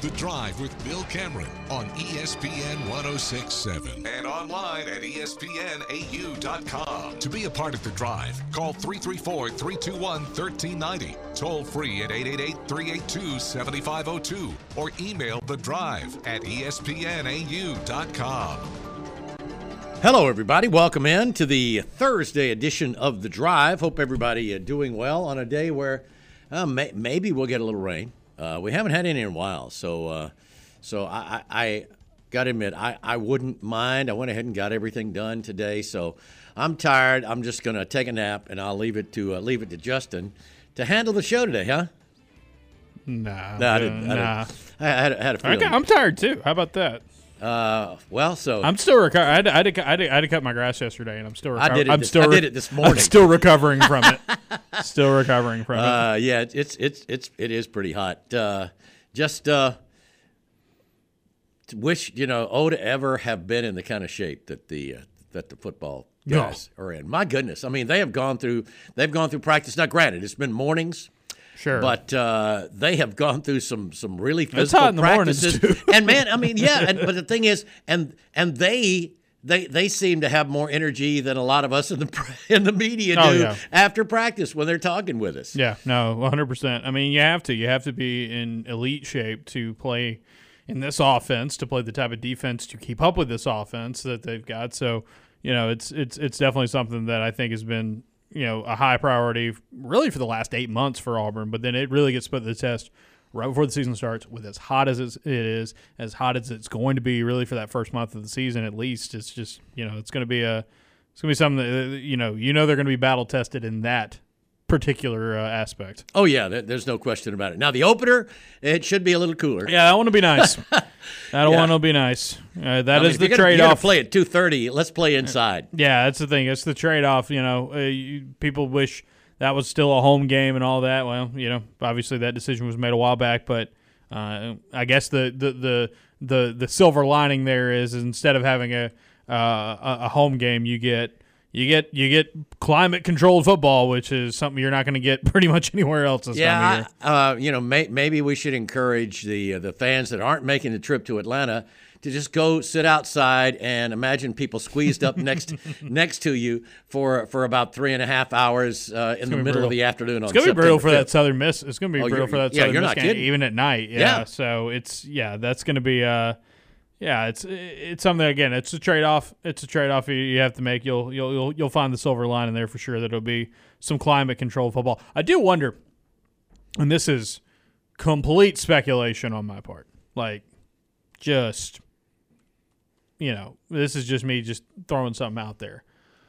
The Drive with Bill Cameron on ESPN 106.7 and online at ESPNAU.com. To be a part of The Drive, call 334-321-1390, toll free at 888-382-7502, or email The Drive at ESPNAU.com. Hello, everybody. Welcome in to the Thursday edition of The Drive. Hope everybody doing well on a day where maybe we'll get a little rain. We haven't had any in a while, so I got to admit, I wouldn't mind. I went ahead and got everything done today, so I'm tired. I'm just going to take a nap, and I'll leave it to Justin to handle the show today, huh? Nah. I had a feeling. I'm tired too. How about that? So I'm still recovering. I had to cut my grass yesterday, and I'm still recovering. I did it this morning. I'm still recovering from it. Yeah, it is pretty hot. Just wish O to ever have been in the kind of shape that the football guys are in. My goodness, I mean they've gone through practice. Now, granted, it's been mornings. Sure. But they have gone through some really physical practices. And man, I mean, yeah. But the thing is, and they seem to have more energy than a lot of us in the media do after practice when they're talking with us. Yeah, no, 100%. I mean, you have to be in elite shape to play in this offense, to play the type of defense to keep up with this offense that they've got. So, it's definitely something that I think has been a high priority really for the last 8 months for Auburn, but then it really gets put to the test right before the season starts with as hot as it is, as hot as it's going to be really for that first month of the season at least. It's just, it's going to be something that, they're going to be battle tested in that particular aspect. Oh, yeah, there's no question about it. Now, the opener, it should be a little cooler. Yeah, that one will be nice. That one will be nice. That is the trade-off. You're going to play at 2:30. Let's play inside. Yeah, that's the thing. It's the trade-off. People wish that was still a home game and all that. Well, obviously that decision was made a while back, but I guess the silver lining there is instead of having a home game, you get climate-controlled football, which is something you're not going to get pretty much anywhere else this time of year. Maybe we should encourage the fans that aren't making the trip to Atlanta to just go sit outside and imagine people squeezed up next to you for about 3.5 hours in the middle of the afternoon. It's going to be brutal for that Southern Miss. It's going to be brutal for that Southern Miss game, kidding. Even at night. Yeah. So that's going to be. It's something, again, it's a trade-off. It's a trade-off you have to make. You'll find the silver line in there for sure that it'll be some climate-controlled football. I do wonder, and this is complete speculation on my part, this is just me just throwing something out there.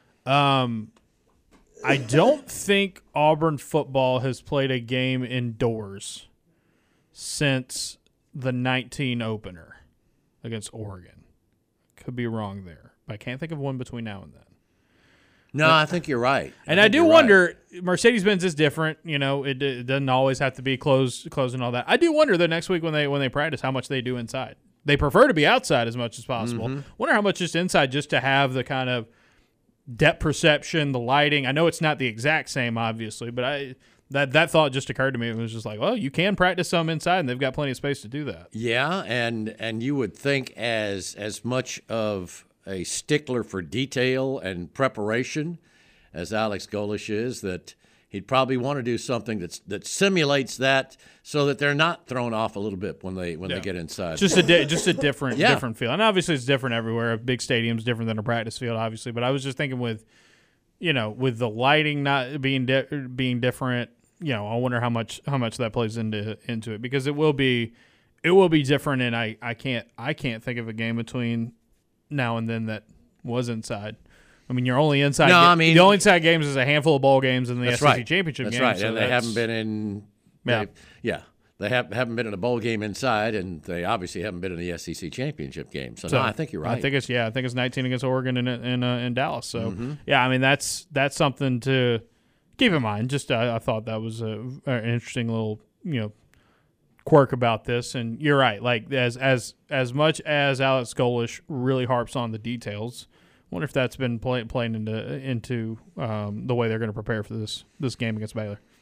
I don't think Auburn football has played a game indoors since the 19 opener against Oregon. Could be wrong there, but I can't think of one between now and then. No, I think you're right. And I do wonder, Mercedes-Benz is different. It doesn't always have to be closed and all that. I do wonder the next week when they practice how much they do inside. They prefer to be outside as much as possible. Mm-hmm. Wonder how much just inside, just to have the kind of depth perception, the lighting. I know it's not the exact same, obviously, but that thought just occurred to me. It was just like, well, you can practice some inside, and they've got plenty of space to do that. Yeah, and you would think as much of a stickler for detail and preparation as Alex Golesh is, that he'd probably want to do something that simulates that, so that they're not thrown off a little bit when they get inside. Just a different feel, and obviously it's different everywhere. A big stadium's different than a practice field, obviously. But I was just thinking with the lighting not being different. I wonder how much that plays into it, because it will be different, and I can't think of a game between now and then that was inside. I mean, you're only inside. The only inside games is a handful of bowl games and the SEC championship games. That's right, so and they haven't been in. They haven't been in a bowl game inside, and they obviously haven't been in the SEC championship game. So no, I think you're right. I think it's 19 against Oregon in Dallas. So I mean that's something to keep in mind. Just I thought that was an interesting little quirk about this. And you're right. Like as much as Alex Golesh really harps on the details, I wonder if that's been playing into the way they're going to prepare for this game against Baylor.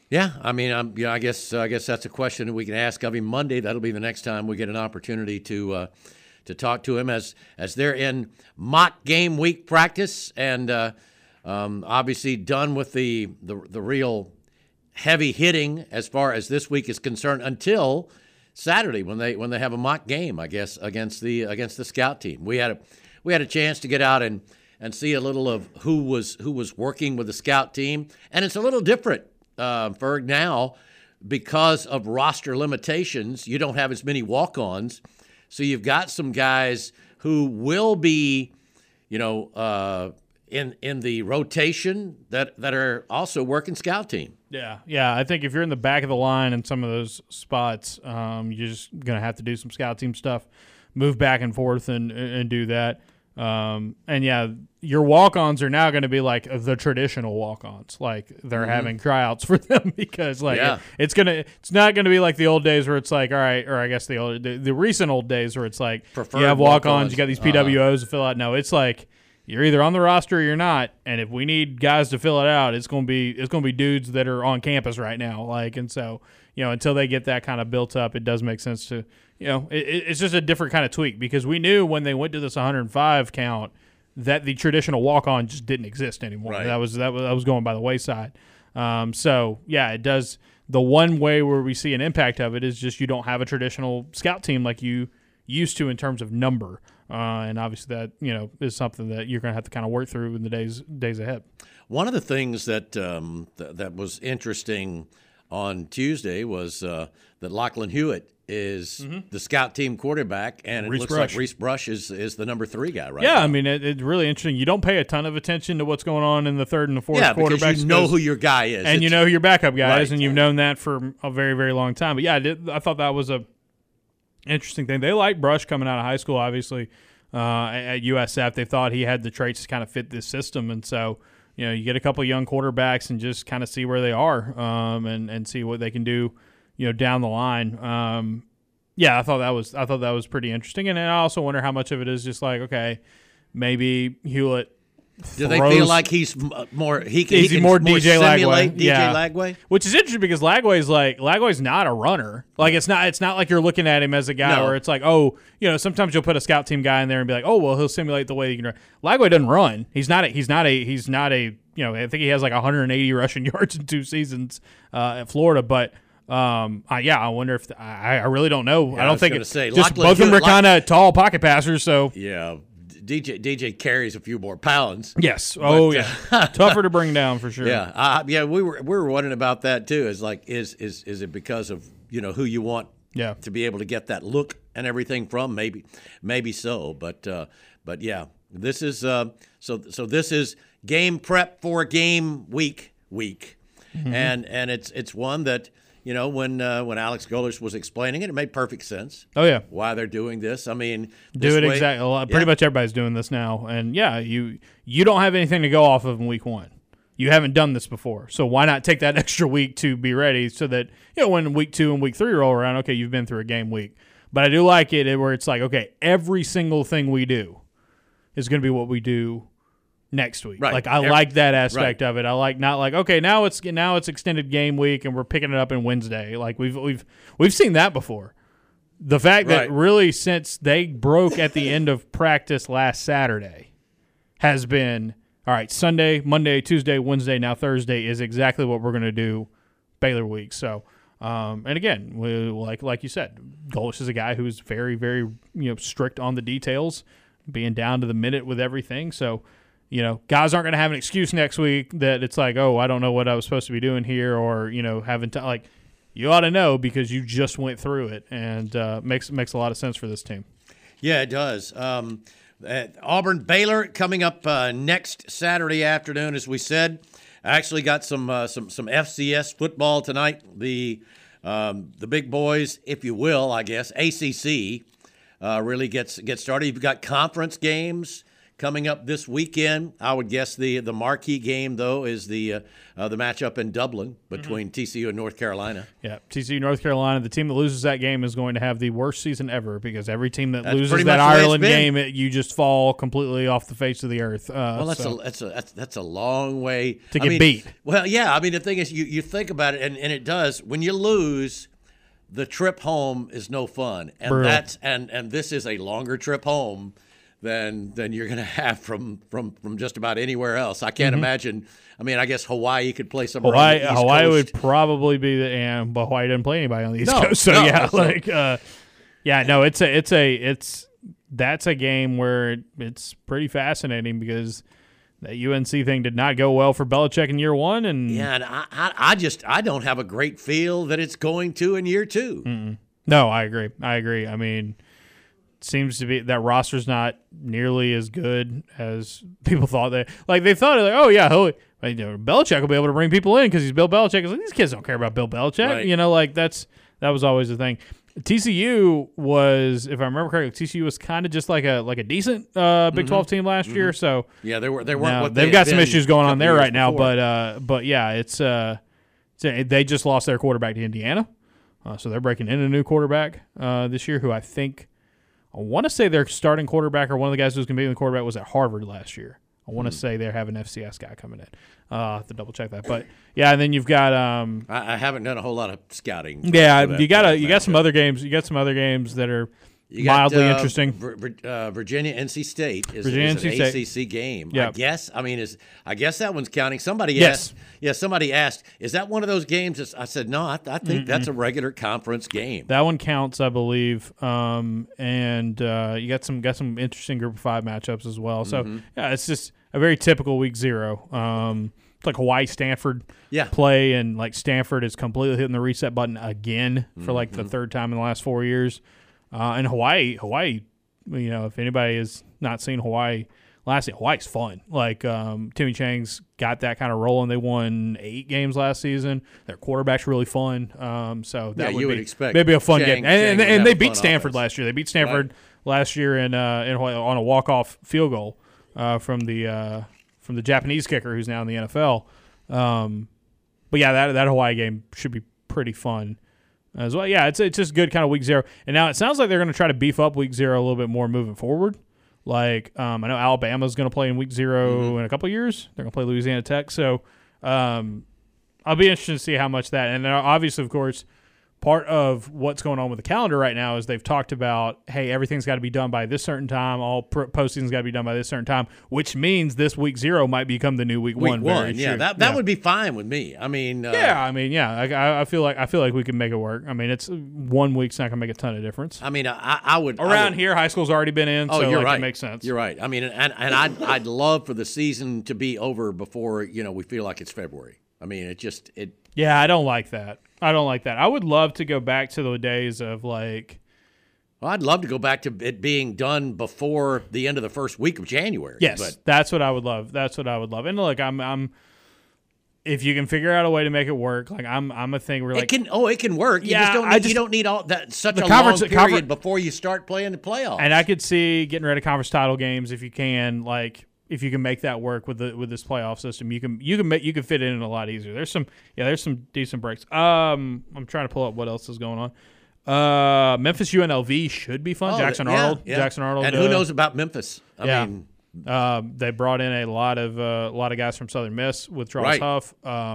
Yeah, I mean, I guess that's a question that we can ask of him Monday. That'll be the next time we get an opportunity to talk to him as they're in mock game week practice, and obviously done with the real heavy hitting as far as this week is concerned until Saturday when they have a mock game, I guess, against the scout team. We had a chance to get out and see a little of who was working with the scout team, and it's a little different. For now, because of roster limitations, you don't have as many walk-ons. So you've got some guys who will be, in the rotation that are also working scout team. Yeah. I think if you're in the back of the line in some of those spots, you're just going to have to do some scout team stuff, move back and forth and do that. Your walk-ons are now going to be like the traditional walk-ons. Like they're having tryouts for them because it's not going to be like the old days where it's like, all right, or I guess the recent old days where it's like preferred you have walk-ons, you got these PWOs to fill out. No, it's like you're either on the roster or you're not. And if we need guys to fill it out, it's going to be dudes that are on campus right now. Like, and so, until they get that kind of built up, it does make sense to, it's just a different kind of tweak because we knew when they went to this 105 count that the traditional walk-on just didn't exist anymore. Right. That was going by the wayside. It does. The one way where we see an impact of it is just you don't have a traditional scout team like you used to in terms of number. And obviously that, is something that you're going to have to kind of work through in the days ahead. One of the things that that was interesting on Tuesday was that Lachlan Hewitt is the scout team quarterback, and it looks like Reese Brush is the number 3 guy right now. Yeah, I mean, it's really interesting. You don't pay a ton of attention to what's going on in the third and the fourth quarterbacks. Because you know who your guy is. And you know who your backup guy is, right. and you've known that for a very, very long time. But, yeah, I thought that was a interesting thing. They like Brush coming out of high school, obviously, at USF. They thought he had the traits to kind of fit this system, and so – you get a couple of young quarterbacks and just kind of see where they are and see what they can do, down the line. I thought that was pretty interesting. And I also wonder how much of it is just like, okay, maybe Hewlett do they feel like he's more he can more DJ Lagway? DJ Lagway? Which is interesting because Lagway's not a runner. Like it's not like you're looking at him as a guy where it's like, sometimes you'll put a scout team guy in there and be like, oh well, he'll simulate the way you can run. Lagway doesn't run. He's not a I think he has like 180 rushing yards in 2 seasons at Florida, but I wonder if I really don't know. Yeah, I don't think it's just both of them are kind of tall pocket passers, so yeah. DJ carries a few more pounds. Yes. Tougher to bring down for sure. Yeah. We were wondering about that too. Is like is it because of who you want to be able to get that look and everything from? Maybe so. But yeah, this is so this is game prep for game week, and it's one that. When Alex Golesh was explaining it made perfect sense. Oh, yeah. Why they're doing this. I mean, exactly. Pretty much everybody's doing this now. And, you don't have anything to go off of in week 1. You haven't done this before. So why not take that extra week to be ready so that, when week 2 and week 3 roll around, okay, you've been through a game week. But I do like it where it's like, okay, every single thing we do is going to be what we do next week. Right. Like I like that aspect of it. I like not like okay, now it's extended game week and we're picking it up in Wednesday. Like we've seen that before. The fact that really since they broke at the end of practice last Saturday has been all right, Sunday, Monday, Tuesday, Wednesday, now Thursday is exactly what we're going to do Baylor week. So and again, like you said, Golesh is a guy who's very, very strict on the details, being down to the minute with everything. So guys aren't going to have an excuse next week that it's like, oh, I don't know what I was supposed to be doing here, or having to like. You ought to know because you just went through it, and makes a lot of sense for this team. Yeah, it does. Auburn Baylor coming up next Saturday afternoon, as we said. I actually got some FCS football tonight. The big boys, if you will, I guess ACC really gets started. You've got conference games coming up this weekend. I would guess the marquee game, though, is the matchup in Dublin between TCU and North Carolina. Yeah, TCU, North Carolina. The team that loses that game is going to have the worst season ever because every team that loses that Ireland game, you just fall completely off the face of the earth. Well, that's a long way to get beat. Well, yeah. I mean, the thing is, you think about it, and it does. When you lose, the trip home is no fun, and Brutal. and this is a longer trip home than you're going to have from just about anywhere else. I can't imagine. I mean, I guess Hawaii could play somewhere on the East Hawaii Coast. would probably be but Hawaii didn't play anybody on the East Coast. So that's a game where it's pretty fascinating because that UNC thing did not go well for Belichick in year one, and and I don't have a great feel that it's going to in year two. Mm-mm. No, I agree. I mean, it seems to be that roster's not nearly as good as people thought. They thought oh yeah, Belichick will be able to bring people in because he's Bill Belichick. It's like, these kids don't care about Bill Belichick. Right. That was always the thing. TCU was, if I remember correctly, TCU was kind of just like a decent Big 12 team last year. So yeah, they weren't. They've got some issues going on there right now, but yeah, it's they just lost their quarterback to Indiana, so they're breaking in a new quarterback this year. Who I want to say their starting quarterback or one of the guys who was going to be the quarterback was at Harvard last year. I want to say they have an FCS guy coming in. I'll have to double check that, but yeah, and then you've got. I haven't done a whole lot of scouting. Yeah, you got some other games. You got some other games that are mildly interesting. Virginia NC State is NC an State. ACC game. Yep. I guess that one's counting. Somebody asked. Yeah, somebody asked, is that one of those games? I said no. I think that's a regular conference game. That one counts, I believe. And you got some interesting Group of 5 matchups as well. So yeah, it's just a very typical week 0. It's like Hawaii Stanford play, and like Stanford is completely hitting the reset button again for like the third time in the last 4 years. And Hawaii, if anybody has not seen Hawaii last year, Hawaii's fun. Like Timmy Chang's got that kind of rolling. They won 8 games last season. Their quarterback's really fun. So that would expect maybe a fun game. And they beat Stanford last year. They beat Stanford last year in Hawaii on a walk-off field goal from the Japanese kicker who's now in the NFL. But yeah, that Hawaii game should be pretty fun as well. Yeah, it's just good kind of week 0. And now it sounds like they're going to try to beef up week 0 a little bit more moving forward. Like I know Alabama's going to play in week 0 in a couple of years. They're going to play Louisiana Tech. So I'll be interested to see how much that. And obviously, of course, part of what's going on with the calendar right now is they've talked about, hey, everything's got to be done by this certain time. All postseason's got to be done by this certain time, which means this week 0 might become the new week 1. That would be fine with me. I mean, I feel like we can make it work. I mean, it's 1 week's not going to make a ton of difference. I mean, I would here. High school's already been in, so you're right. It makes sense. You're right. I mean, and I'd love for the season to be over before we feel like it's February. I mean, Yeah, I don't like that. I would love to go back to the days of like. Well, I'd love to go back to it being done before the end of the first week of January. Yes, that's what I would love. And look, I'm. If you can figure out a way to make it work, like I'm a thing where like it can work. You you don't need all that such a long period before you start playing the playoffs. And I could see getting rid of conference title games if you can, like. If you can make that work with this playoff system, you can fit it in a lot easier. There's some decent breaks. I'm trying to pull up what else is going on. Memphis UNLV should be fun. Jackson Arnold, and who knows about Memphis? I mean, they brought in a lot of guys from Southern Miss with Charles Huff.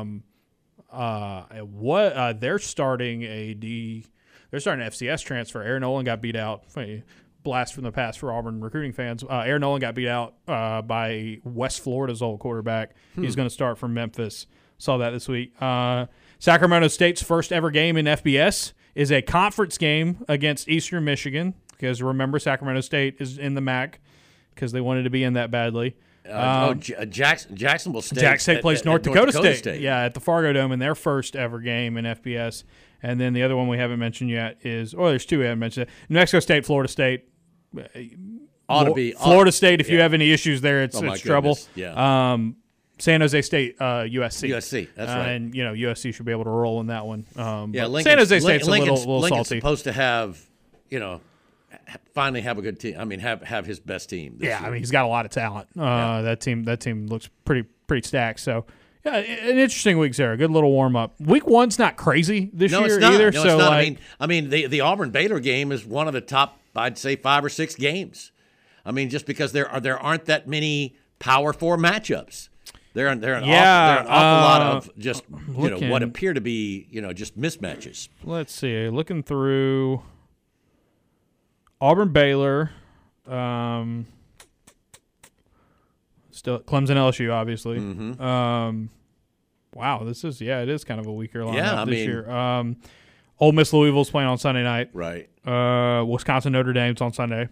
They're starting an FCS transfer. Aaron Nolan got beat out. Blast from the past for Auburn recruiting fans. Aaron Nolan got beat out by West Florida's old quarterback. He's going to start from Memphis. Saw that this week. Sacramento State's first ever game in FBS is a conference game against Eastern Michigan, because remember, Sacramento State is in the MAC because they wanted to be in that badly. Jacksonville State. Jackson State plays North Dakota State. Yeah, at the Fargo Dome in their first ever game in FBS. And then the other one we haven't mentioned yet is, there's 2 we haven't mentioned. New Mexico State, Florida State. Florida State, if you have any issues there, it's trouble. Yeah. San Jose State, USC. USC, that's right. And USC should be able to roll in that one. San Jose State's a little Lincoln's salty. Supposed to have finally have a good team. I mean, have his best team. This year. I mean, he's got a lot of talent. That team looks pretty stacked. So, yeah, an interesting week, Sarah. Good little warm up. Week 1's not crazy this year it's not. either. No, so, it's not. like, I mean, the Auburn Baylor game is one of the top, I'd say, 5 or 6 games. I mean, just because there aren't that many Power 4 matchups. They're an awful lot of just what appear to be just mismatches. Let's see. Looking through Auburn Baylor, still Clemson LSU, obviously. Mm-hmm. Wow, it is kind of a weaker lineup Yeah, this year. Ole Miss Louisville's playing on Sunday night. Right. Wisconsin Notre Dame's on Sunday.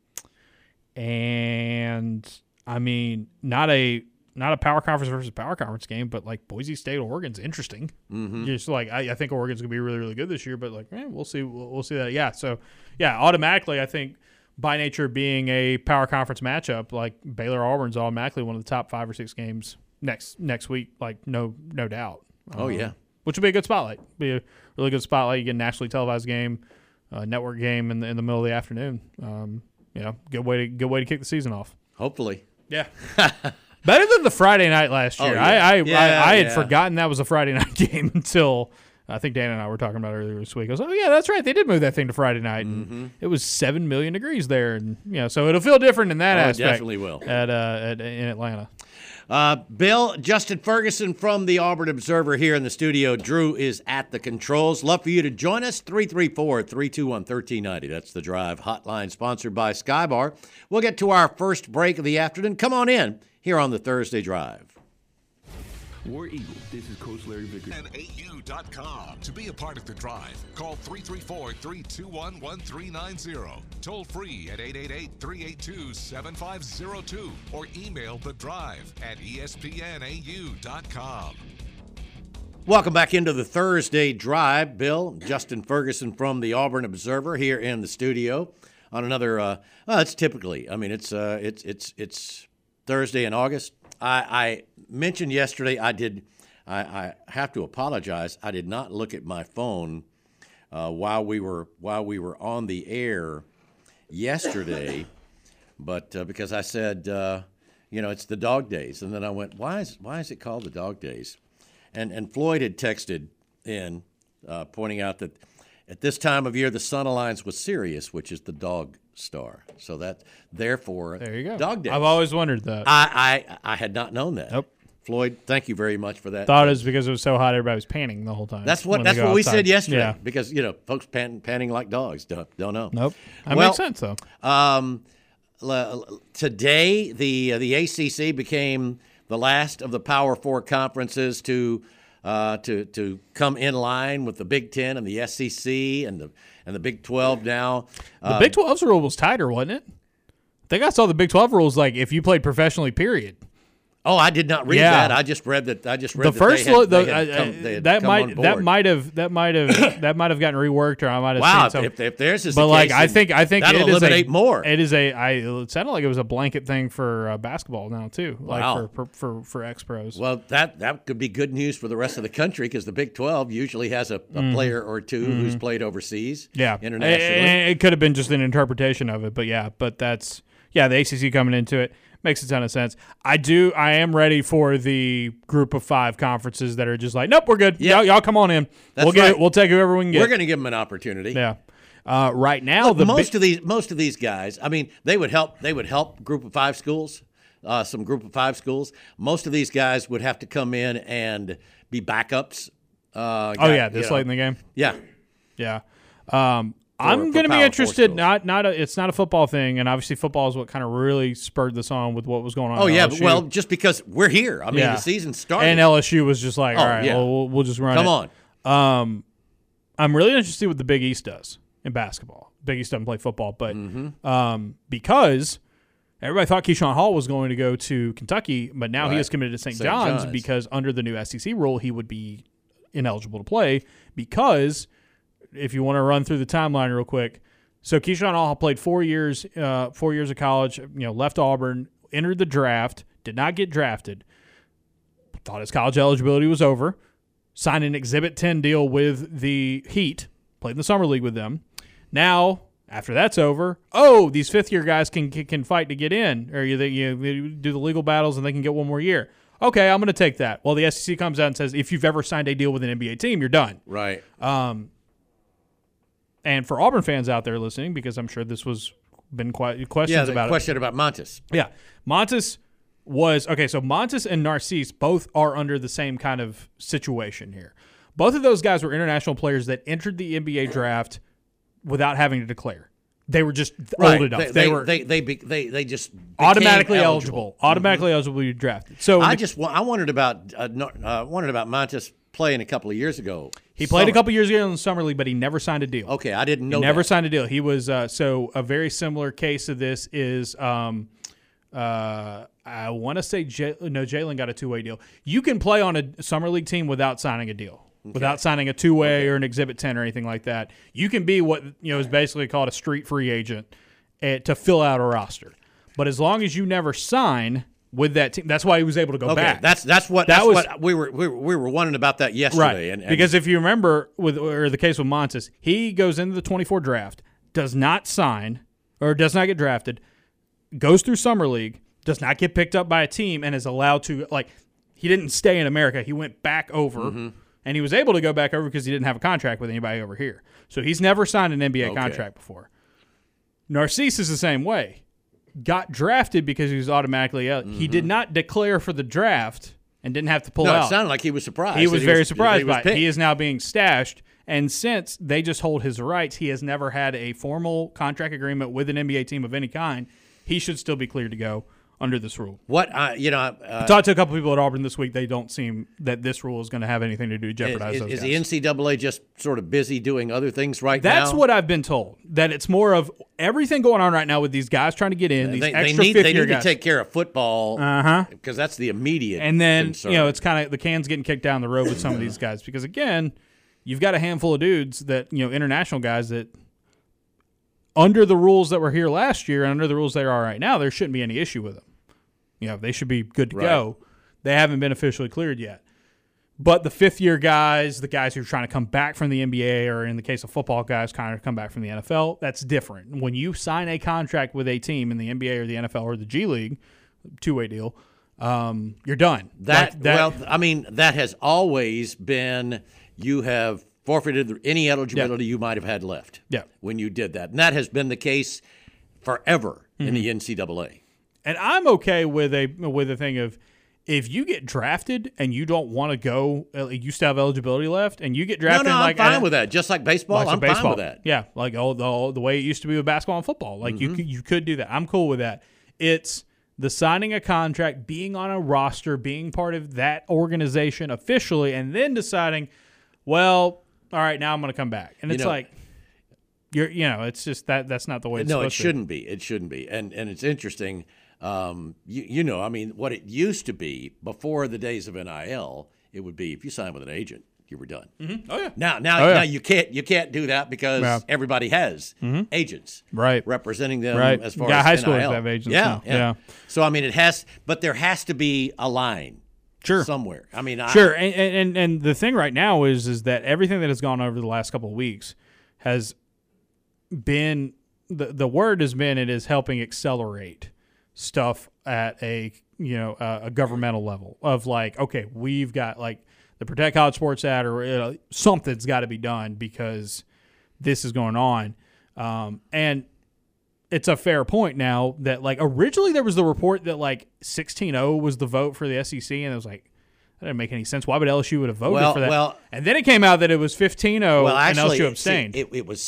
And I mean, not a power conference versus power conference game, but like Boise State, Oregon's interesting. Mm-hmm. Just like I think Oregon's gonna be really, really good this year, but like we'll see. We'll see that. Yeah. So yeah, automatically I think by nature being a power conference matchup, like Baylor Auburn's automatically one of the top 5 or 6 games next week. Like no doubt. Oh yeah. Which would be a good spotlight. Be a really good spotlight. You get a nationally televised game, network game in the middle of the afternoon. Good way to kick the season off. Hopefully. Yeah. Better than the Friday night last year. Oh, yeah. I had forgotten that was a Friday night game until I think Dan and I were talking about it earlier this week. I was like, oh, yeah, that's right. They did move that thing to Friday night. Mm-hmm. And it was 7 million degrees there. And so it'll feel different in that aspect. It definitely will. In Atlanta. Bill, Justin Ferguson from the Auburn Observer here in the studio. Drew is at the controls. Love for you to join us, 334-321-1390. That's the Drive hotline sponsored by Skybar. We'll get to our first break of the afternoon. Come on in here on the Thursday Drive. War Eagle, this is Coach Larry Vickers. And AU.com. To be a part of the Drive, call 334-321-1390. Toll free at 888-382-7502 or email the Drive at ESPNAU.com. Welcome back into the Thursday Drive. Bill, Justin Ferguson from the Auburn Observer here in the studio on another. It's typically. I mean, it's Thursday in August. I mentioned yesterday I have to apologize. I did not look at my phone while we were on the air yesterday, but because I said it's the dog days, and then I went, why is it called the dog days? And Floyd had texted in pointing out that at this time of year the sun aligns with Sirius, which is the dog star. So that therefore there you go. Dog days. I've always wondered that. I had not known that. Nope. Floyd, thank you very much for that. Thought it was because it was so hot everybody was panting the whole time. That's what we said yesterday. Yeah. Because folks panting like dogs. Don't know. Nope. That makes sense though. Today the ACC became the last of the Power 4 conferences to come in line with the Big Ten and the SEC and the Big 12 now. The Big 12's rule was tighter, wasn't it? I think I saw the Big 12 rules like if you played professionally, period. Oh, I did not read that. I just read that. The first that might have gotten reworked, or I might have seen if there's but the like case, I think that'll eliminate more. It is it sounded like it was a blanket thing for basketball now too, wow. like for ex-pros. Well, that could be good news for the rest of the country because the Big 12 usually has a player or two who's played overseas, internationally. It could have been just an interpretation of it, but that's the ACC coming into it. Makes a ton of sense. I am ready for the group of 5 conferences that are just like, nope, we're good. Yeah. Y'all come on in. We'll take whoever we can get. We're going to give them an opportunity. Yeah. Right now, most of these guys, I mean, they would help group of 5 schools, some group of 5 schools. Most of these guys would have to come in and be backups. This late in the game. Yeah. Yeah. I'm going to be interested. It's not a football thing, and obviously football is what kind of really spurred this on with what was going on. Oh yeah, LSU. well, just because we're here. I mean, the season started, and LSU was just like, all right, we'll just run. Come on. I'm really interested to see what the Big East does in basketball. Big East doesn't play football, but because everybody thought Keyshawn Hall was going to go to Kentucky, but now he is committed to St. John's because under the new SEC rule, he would be ineligible to play because. If you want to run through the timeline real quick, so Keyshawn Hall played 4 years of college. Left Auburn, entered the draft, did not get drafted. Thought his college eligibility was over. Signed an Exhibit 10 deal with the Heat. Played in the summer league with them. Now, After that's over, these fifth-year guys can fight to get in, or you do the legal battles and they can get one more year. Okay, I'm going to take that. Well, the SEC comes out and says, if you've ever signed a deal with an NBA team, you're done. Right. And for Auburn fans out there listening, because I'm sure this was been quite questions about it. Question about Montes. Yeah, Montes was okay. So Montes and Narcisse both are under the same kind of situation here. Both of those guys were international players that entered the NBA draft without having to declare. They were just old enough. They just automatically eligible. Automatically eligible to be drafted. So I wondered about Montes playing a couple of years ago. He played a couple of years ago in the summer league, but he never signed a deal. Okay, I didn't know. He never signed a deal. He was so a very similar case of this is I want to say Jalen got a two-way deal. You can play on a summer league team without signing a deal. Okay. Without signing a two-way or an Exhibit 10 or anything like that. You can be what is basically called a street free agent to fill out a roster. But as long as you never sign with that team, that's why he was able to go back. That's what we were wondering about that yesterday. Right. And because if you remember the case with Montes, he goes into the 24 draft, does not sign or does not get drafted, goes through summer league, does not get picked up by a team, and is allowed to he didn't stay in America. He went back over. Mm-hmm. And he was able to go back over because he didn't have a contract with anybody over here. So he's never signed an NBA contract before. Narcisse is the same way. Got drafted because he was automatically he did not declare for the draft and didn't have to pull out. It sounded like he was surprised. He was very surprised by it. He is now being stashed. And since they just hold his rights, he has never had a formal contract agreement with an NBA team of any kind. He should still be cleared to go under this rule. I talked to a couple people at Auburn this week. They don't seem that this rule is going to have anything to do to jeopardize those guys. Is the NCAA just sort of busy doing other things now? That's what I've been told. That it's more of everything going on right now with these guys trying to get in. They need to take care of football because that's the immediate. And then concern. It's kind of the can's getting kicked down the road with some of these guys because again, you've got a handful of dudes that international guys that. Under the rules that were here last year and under the rules they are right now, there shouldn't be any issue with them. They should be good to go. They haven't been officially cleared yet. But the fifth-year guys, the guys who are trying to come back from the NBA, or in the case of football guys, kind of come back from the NFL, that's different. When you sign a contract with a team in the NBA or the NFL or the G League, two-way deal, you're done. That has always been you have forfeited any eligibility you might have had left when you did that. And that has been the case forever in the NCAA. And I'm okay with a thing of if you get drafted and you don't want to go, you still have eligibility left, and you get drafted. No, I'm fine with that. Just like baseball, I'm fine with that. Yeah, like the way it used to be with basketball and football. Like you could do that. I'm cool with that. It's the signing a contract, being on a roster, being part of that organization officially, and then deciding, well, all right, now I'm going to come back. And it's it's just that's not the way it's supposed to be. It shouldn't be. And it's interesting. What it used to be before the days of NIL, it would be if you sign with an agent, you were done. Mm-hmm. Oh yeah. Now you can't do that because everybody has agents, representing them as far as high NIL. schools have agents. Yeah. So there has to be a line. Sure. Somewhere. Sure. And the thing right now is that everything that has gone over the last couple of weeks has been the word has been it is helping accelerate stuff at a governmental level of we've got the Protect College Sports Act or something's got to be done because this is going on, and it's a fair point now that originally there was the report that 16-0 was the vote for the SEC, and it was that didn't make any sense. Why would LSU would have voted for that? And then it came out that it was 15-0 and LSU abstained. It was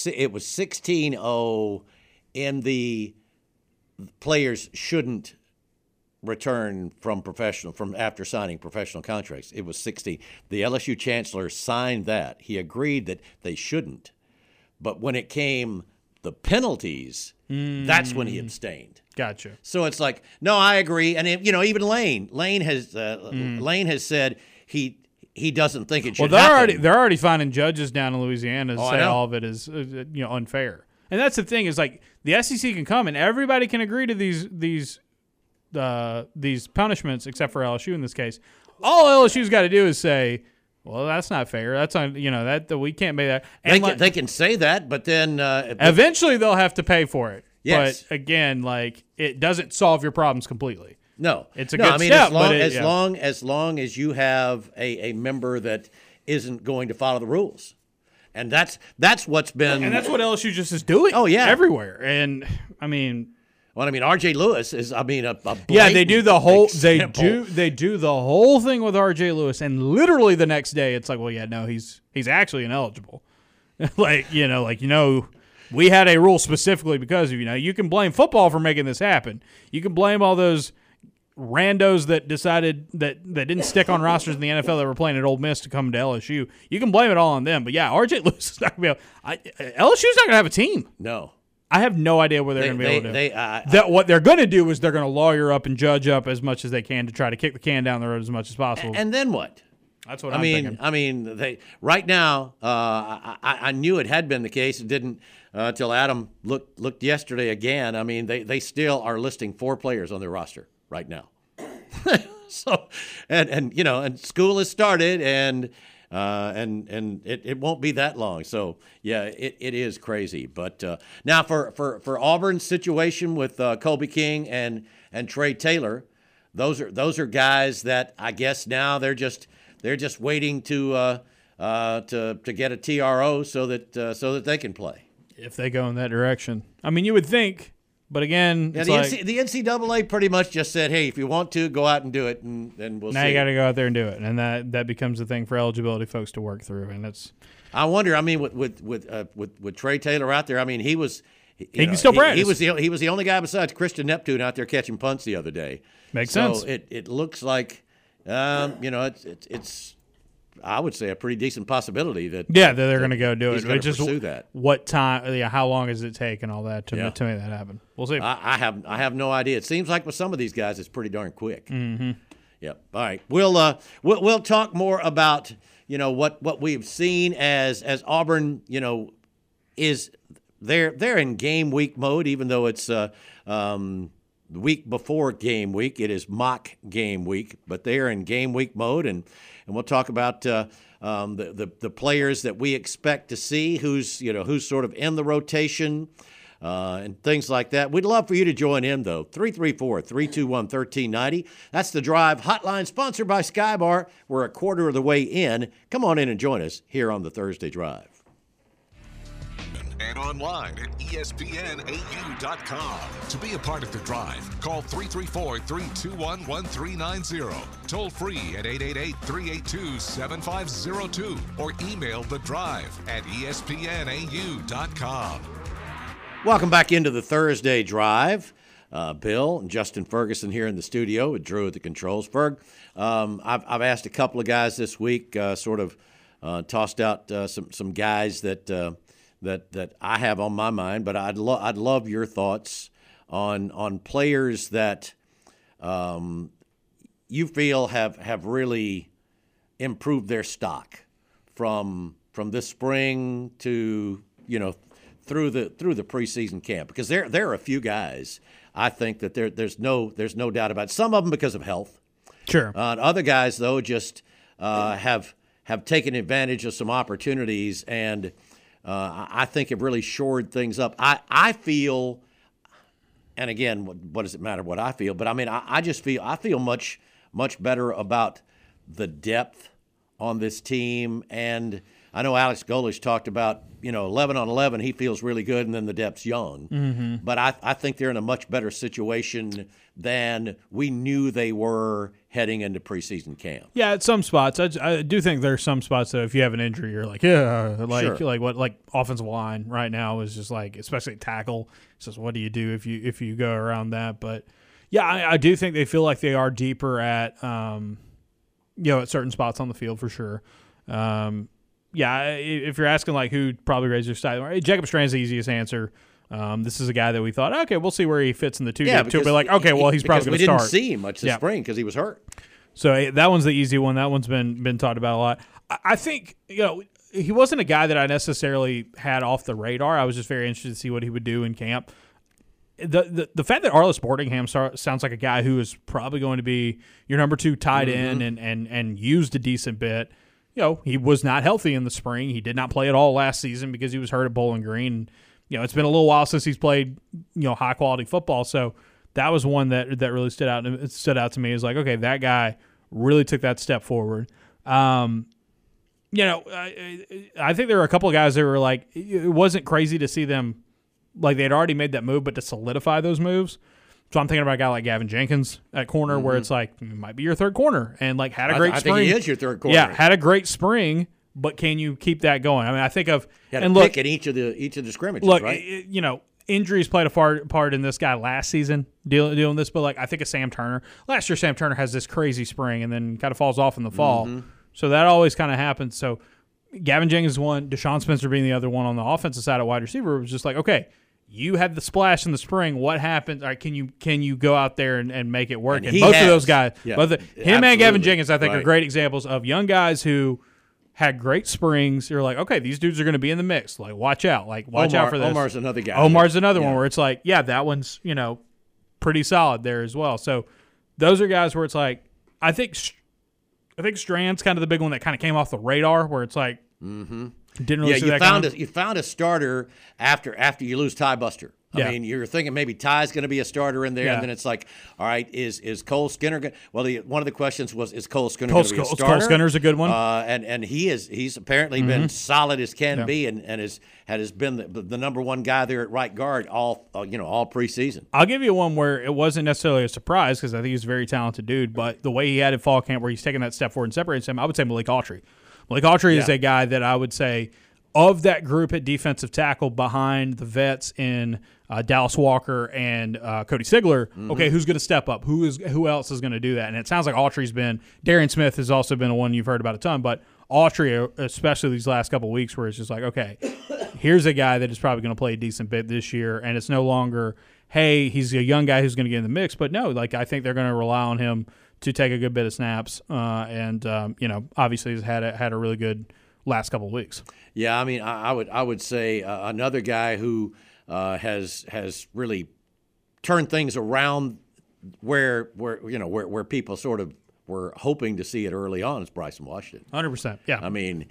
16-0 and the players shouldn't return from after signing professional contracts. It was 16. The LSU chancellor signed that. He agreed that they shouldn't. But when it came the penalties, that's when he abstained. Gotcha. So it's no, I agree. And even Lane has said he doesn't think it should happen. They're already finding judges down in Louisiana to say all of it is unfair. And that's the thing is the SEC can come and everybody can agree to these punishments except for LSU in this case. All LSU's got to do is say Well, that's not fair. That's not, that we can't make that. And They can say that, but then eventually they'll have to pay for it. Yes. But again, it doesn't solve your problems completely. No, it's a good step. As long as you have a member that isn't going to follow the rules, and that's what's been, and that's what LSU just is doing. Oh yeah, everywhere. And I mean, R.J. Lewis is a blatant they do the whole example. they do the whole thing with R.J. Lewis, and literally the next day it's like, well, yeah, no, he's actually ineligible. We had a rule specifically because of you can blame football for making this happen. You can blame all those randos that decided that didn't stick on rosters in the NFL that were playing at Ole Miss to come to LSU. You can blame it all on them. But yeah, R.J. Lewis is not going to be able. LSU's not going to have a team. No. I have no idea what they're going to be able to do. What they're going to do is they're going to lawyer up and judge up as much as they can to try to kick the can down the road as much as possible. And then what? That's what I'm thinking. I mean, they right now. I knew it had been the case. It didn't until Adam looked yesterday again. I mean, they still are listing 4 players on their roster right now. So, and school has started, and it won't be that long. So yeah, it is crazy. But now for Auburn's situation with Kobe King and Trey Taylor, those are guys that I guess now they're just waiting to get a TRO so that they can play. If they go in that direction, I mean, you would think. But again, the NCAA pretty much just said, "Hey, if you want to, go out and do it, and we'll see." Now you got to go out there and do it, and that becomes the thing for eligibility folks to work through. And it's. I wonder. I mean, with Trey Taylor out there, I mean, he can still practice. He was the only guy besides Christian Neptune out there catching punts the other day. Makes sense. So it looks like, it's. I would say a pretty decent possibility that they're going to go do it. Just pursue that. What time? How long does it take and all that to make that happen? We'll see. I have no idea. It seems like with some of these guys, it's pretty darn quick. Mm-hmm. Yep. All right. We'll talk more about what we've seen as Auburn is they're in game week mode, even though it's week before game week. It is mock game week, but they are in game week mode, and we'll talk about the players that we expect to see, who's sort of in the rotation, and things like that. We'd love for you to join in, though. 334-321-1390. That's the Drive Hotline, sponsored by Skybar. We're a quarter of the way in. Come on in and join us here on the Thursday Drive. And online at ESPNAU.com. To be a part of the Drive, call 334-321-1390. Toll free at 888-382-7502 or email the Drive at ESPNAU.com. Welcome back into the Thursday Drive. Bill and Justin Ferguson here in the studio with Drew at the controls. Ferg, I've asked a couple of guys this week, tossed out some guys that I have on my mind, but I'd love your thoughts on players that you feel have really improved their stock from this spring to through the preseason camp, because there are a few guys I think that there's no doubt about it. Some of them because of health. Sure. Other guys though just have taken advantage of some opportunities and. I think have really shored things up. I feel, and again, what does it matter what I feel? But I mean, I feel much better about the depth on this team. And I know Alex Golesh talked about 11 on 11. He feels really good, and then the depth's young. Mm-hmm. But I think they're in a much better situation than we knew they were heading into preseason camp. Yeah, at some spots, I do think there's some spots that if you have an injury, you're like, sure. Like offensive line right now is just like, especially tackle. It's just what do you do if you go around that? But yeah, I do think they feel like they are deeper at at certain spots on the field for sure. Yeah, if you're asking like who probably raised their style, Jacob Strand's the easiest answer. This is a guy that we thought, okay, we'll see where he fits in the two deep too. But like, okay, well, he's probably going to start. We didn't see him much this spring because he was hurt. So that one's the easy one. That one's been talked about a lot. I think he wasn't a guy that I necessarily had off the radar. I was just very interested to see what he would do in camp. The fact that Arlis Boardingham sounds like a guy who is probably going to be your number 2 tight end and used a decent bit he was not healthy in the spring. He did not play at all last season because he was hurt at Bowling Green. It's been a little while since he's played, high quality football. So that was one that really stood out. It stood out to me as like, okay, that guy really took that step forward. I think there were a couple of guys that were like, it wasn't crazy to see them like they'd already made that move, but to solidify those moves. So I'm thinking about a guy like Gavin Jenkins at corner, where it's like it might be your third corner, and like had a great spring. I think he is your third corner. Yeah, had a great spring, but can you keep that going? I mean, I think of pick at each of the scrimmages. Look, right? Injuries played a part in this guy last season dealing with this, but like I think of Sam Turner. Last year, Sam Turner has this crazy spring and then kind of falls off in the fall. So that always kind of happens. So Gavin Jenkins is one, Deshaun Spencer being the other one on the offensive side at wide receiver. It was just like, okay, you had the splash in the spring. What happened? All right, can you go out there and make it work? And both of those guys, him and Gavin Jenkins, I think, are great examples of young guys who had great springs. You're like, okay, these dudes are going to be in the mix. Like, watch out. Like, watch out for this. Omar's another guy. Omar's another one where it's like, yeah, that one's, pretty solid there as well. So those are guys where it's like, I think Strand's kind of the big one that kind of came off the radar where it's like, didn't really see that coming. You found a starter after you lose Ty Buster. I mean, you're thinking maybe Ty's going to be a starter in there, and then it's like, all right, is Cole Skinner going? Well, one of the questions was, is Cole Skinner going to be a starter? Cole Skinner's a good one, and he's apparently been solid as can be, and has been the number one guy there at right guard all preseason. I'll give you one where it wasn't necessarily a surprise because I think he's a very talented dude, but the way he had in fall camp where he's taking that step forward and separates him, I would say Malik Autry. Malik Autry is a guy that I would say of that group at defensive tackle behind the vets in Dallas Walker and Cody Sigler. Okay, who's going to step up? Who else is going to do that? And it sounds like Autry's been. Darian Smith has also been one you've heard about a ton, but Autry, especially these last couple of weeks, where it's just like, okay, here's a guy that is probably going to play a decent bit this year, and it's no longer, hey, he's a young guy who's going to get in the mix, but no, like I think they're going to rely on him to take a good bit of snaps, and obviously he's had a really good last couple of weeks. Yeah, I mean, I would say another guy who has really turned things around where people sort of were hoping to see it early on is Bryson Washington. 100%. Yeah. I mean,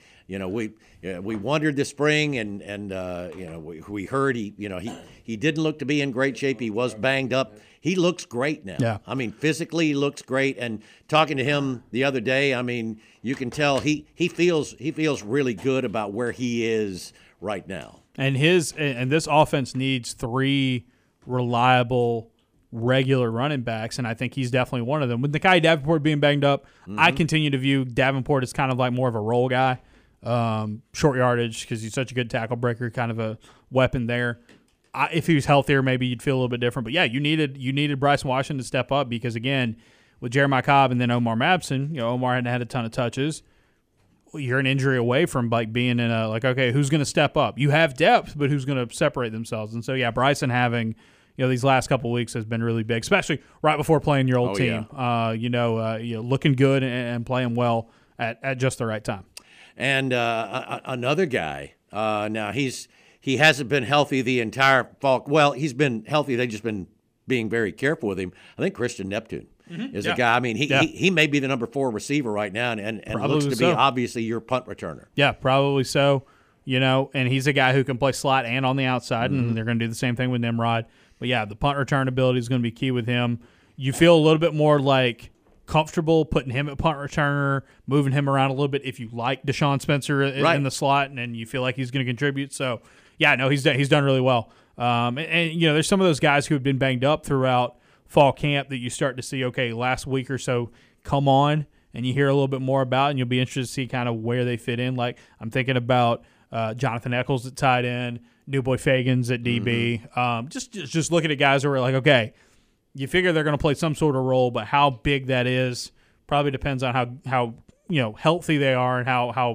we wondered this spring, and we heard he didn't look to be in great shape. He was banged up. He looks great now. Yeah. I mean, physically he looks great. And talking to him the other day, I mean, you can tell he feels really good about where he is right now. And this offense needs 3 reliable, regular running backs, and I think he's definitely one of them. With Nakai Davenport being banged up, I continue to view Davenport as kind of like more of a role guy, short yardage because he's such a good tackle breaker, kind of a weapon there. If he was healthier, maybe you'd feel a little bit different. But yeah, you needed Bryson Washington to step up because again, with Jeremiah Cobb and then Omar Mabson, Omar hadn't had a ton of touches. You're an injury away from like being in a like, okay, who's going to step up? You have depth, but who's going to separate themselves? And so yeah, Bryson having these last couple of weeks has been really big, especially right before playing your old team. Yeah. Looking good and playing well at just the right time. And another guy. Now he hasn't been healthy the entire fall. Well, he's been healthy. They've just been being very careful with him. I think Christian Neptune is a guy. I mean, he may be the number 4 receiver right now, and looks to be obviously your punt returner. Yeah, probably so. And he's a guy who can play slot and on the outside, and they're going to do the same thing with Nimrod. But yeah, the punt return ability is going to be key with him. You feel a little bit more like comfortable putting him at punt returner, moving him around a little bit if you like Deshaun Spencer in the slot, and you feel like he's going to contribute. So yeah, no, he's done really well. And there's some of those guys who have been banged up throughout fall camp that you start to see, okay, last week or so come on, and you hear a little bit more about, and you'll be interested to see kind of where they fit in. Like I'm thinking about Jonathan Eccles at tight end, New Boy Fagans at DB. Just looking at guys who are like, okay, you figure they're going to play some sort of role, but how big that is probably depends on how healthy they are and how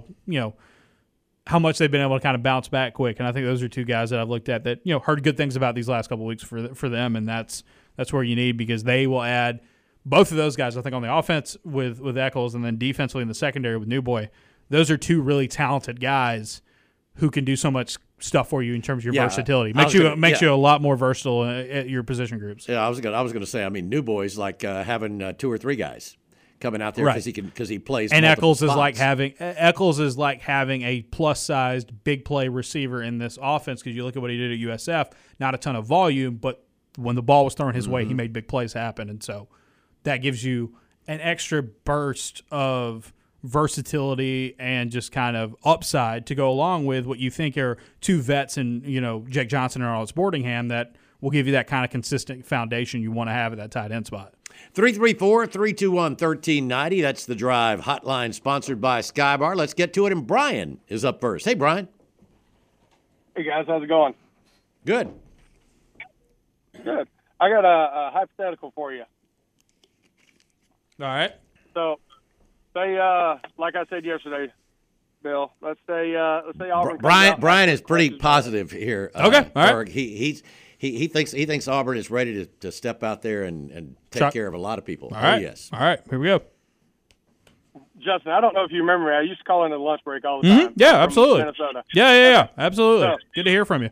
much they've been able to kind of bounce back quick. And I think those are 2 guys that I've looked at that heard good things about these last couple of weeks for them, and that's where you need, because they will add both of those guys. I think on the offense with Eccles, and then defensively in the secondary with New Boy. Those are 2 really talented guys who can do so much stuff for you in terms of your versatility. Makes you a lot more versatile at your position groups. Yeah, I was going to say. I mean, New Boy's like having 2 or 3 guys coming out there Right. because he plays. And multiple Eccles spots. Eccles is like having a plus-sized big play receiver in this offense because you look at what he did at USF, not a ton of volume, but when the ball was thrown his way, he made big plays happen. And so that gives you an extra burst of versatility and just kind of upside to go along with what you think are two vets in, Jake Johnson and Arlis Boardingham that will give you that kind of consistent foundation you want to have at that tight end spot. 334-321-1390. That's the Drive hotline sponsored by Skybar. Let's get to it, and Brian is up first. Hey, Brian. Hey, guys. How's it going? Good. Good. I got a hypothetical for you. All right. So, say, like I said yesterday, Bill, let's say Auburn. Brian is pretty positive here. Okay. All right. Berg. He thinks Auburn is ready to step out there and take care of a lot of people. All right. Yes. All right. Here we go. Justin, I don't know if you remember me. I used to call in the lunch break all the time. Yeah, from absolutely. Minnesota. Yeah. Absolutely. So- Good to hear from you.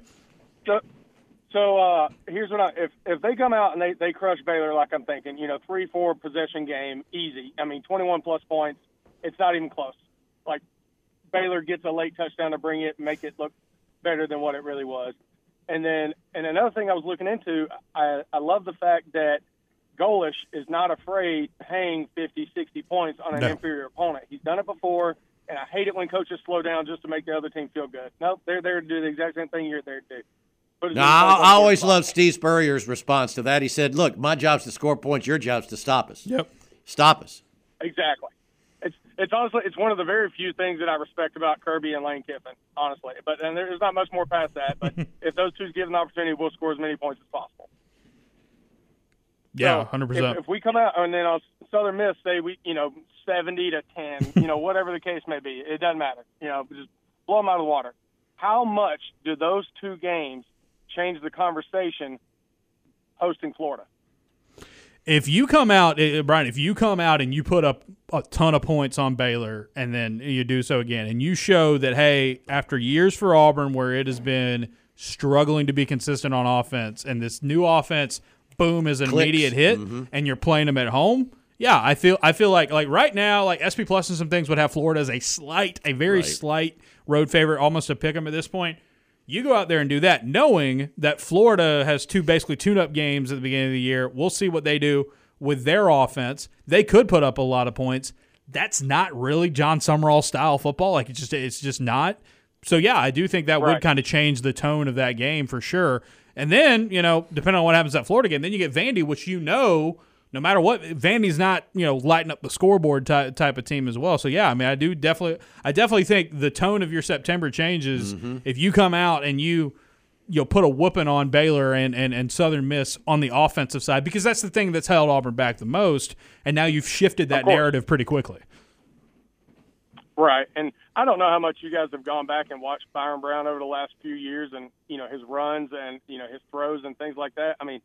So here's what if they come out and they crush Baylor like I'm thinking, 3-4 possession game, easy. I mean, 21 plus points. It's not even close. Like Baylor gets a late touchdown to bring it, make it look better than what it really was. And another thing I was looking into, I love the fact that Golish is not afraid to hang 50, 60 points on an inferior opponent. He's done it before, and I hate it when coaches slow down just to make the other team feel good. Nope, they're there to do the exact same thing you're there to do. No, I always loved Steve Spurrier's response to that. He said, look, my job's to score points. Your job's to stop us. Yep. Stop us. Exactly. It's honestly, it's one of the very few things that I respect about Kirby and Lane Kiffin, honestly. And there's not much more past that. But if those two give an opportunity, we'll score as many points as possible. Yeah, So 100%. If we come out and then on Southern Miss say 70-10, whatever the case may be, it doesn't matter. Just blow them out of the water. How much do those two games change the conversation hosting Florida? If you come out, Brian, and you put up a ton of points on Baylor and then you do so again and you show that, hey, after years for Auburn where it has been struggling to be consistent on offense and this new offense, boom, is an immediate hit and you're playing them at home, yeah, I feel like right now, like SP Plus and some things would have Florida as a very slight road favorite, almost a pick 'em at this point. You go out there and do that, knowing that Florida has two basically tune-up games at the beginning of the year. We'll see what they do with their offense. They could put up a lot of points. That's not really John Summerall style football. Like it's just not. So yeah, I do think that would kind of change the tone of that game for sure. And then depending on what happens at Florida game, then you get Vandy, which no matter what, Vandy's not, lighting up the scoreboard type of team as well. So yeah, I mean, I definitely think the tone of your September changes if you come out and you'll put a whooping on Baylor and Southern Miss on the offensive side, because that's the thing that's held Auburn back the most, and now you've shifted that narrative pretty quickly. Right, and I don't know how much you guys have gone back and watched Byron Brown over the last few years and, his runs and, his throws and things like that. I mean,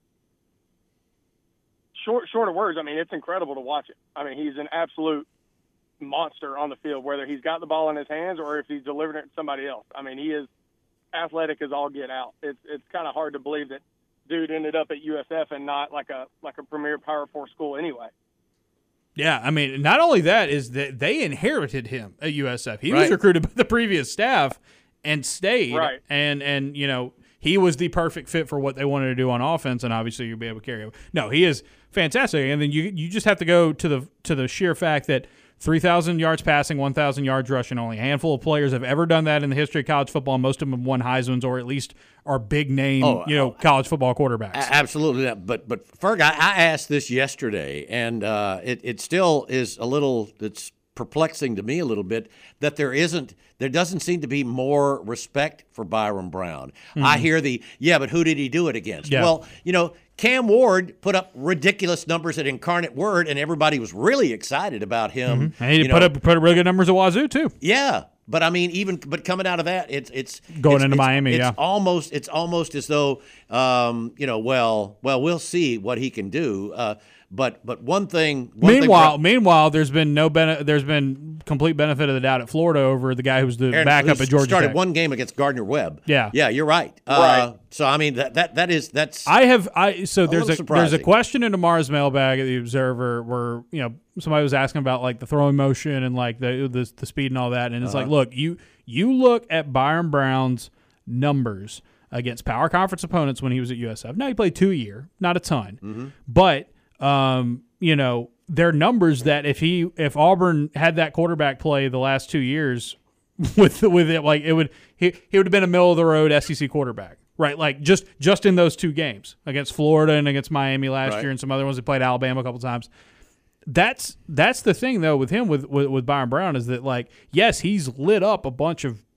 short of words, I mean, it's incredible to watch it. I mean, he's an absolute monster on the field, whether he's got the ball in his hands or if he's delivering it to somebody else. I mean, he is athletic as all get out. It's kind of hard to believe that dude ended up at USF and not like a premier Power 4 school anyway. Yeah, I mean, not only that is that they inherited him at USF. He was recruited by the previous staff and stayed. Right. And he was the perfect fit for what they wanted to do on offense, and obviously you'll be able to carry him. No, he is fantastic. And then you just have to go to the sheer fact that 3,000 yards passing, 1,000 yards rushing. Only a handful of players have ever done that in the history of college football. Most of them have won Heisman's or at least are big name, college football quarterbacks. Absolutely. But Ferg, I asked this yesterday, and it still is it's perplexing to me a little bit that there doesn't seem to be more respect for Byron Brown. I hear but who did he do it against? Yeah. Well, Cam Ward put up ridiculous numbers at Incarnate Word, and everybody was really excited about him. And he put up really good numbers at Wazoo too. Yeah, but I mean, coming out of that, it's going into Miami. It's almost as though, we'll see what he can do. But one thing. Meanwhile, there's been complete benefit of the doubt at Florida over the guy who's the backup at Georgia started Tech. one game against Gardner Webb. Yeah, you're right. Right. So I mean that's. So there's a question in tomorrow's mailbag at the Observer where somebody was asking about like the throwing motion and like the speed and all that, and it's like, look, you look at Byron Brown's numbers against power conference opponents when he was at USF. Now he played 2 a year, not a ton, but they're numbers that if Auburn had that quarterback play the last 2 years with it, like he would have been a middle of the road SEC quarterback, right? Like just in those 2 games against Florida and against Miami last year and some other ones. He played Alabama a couple times. That's the thing though with him with Byron Brown is that like yes he's lit up a bunch of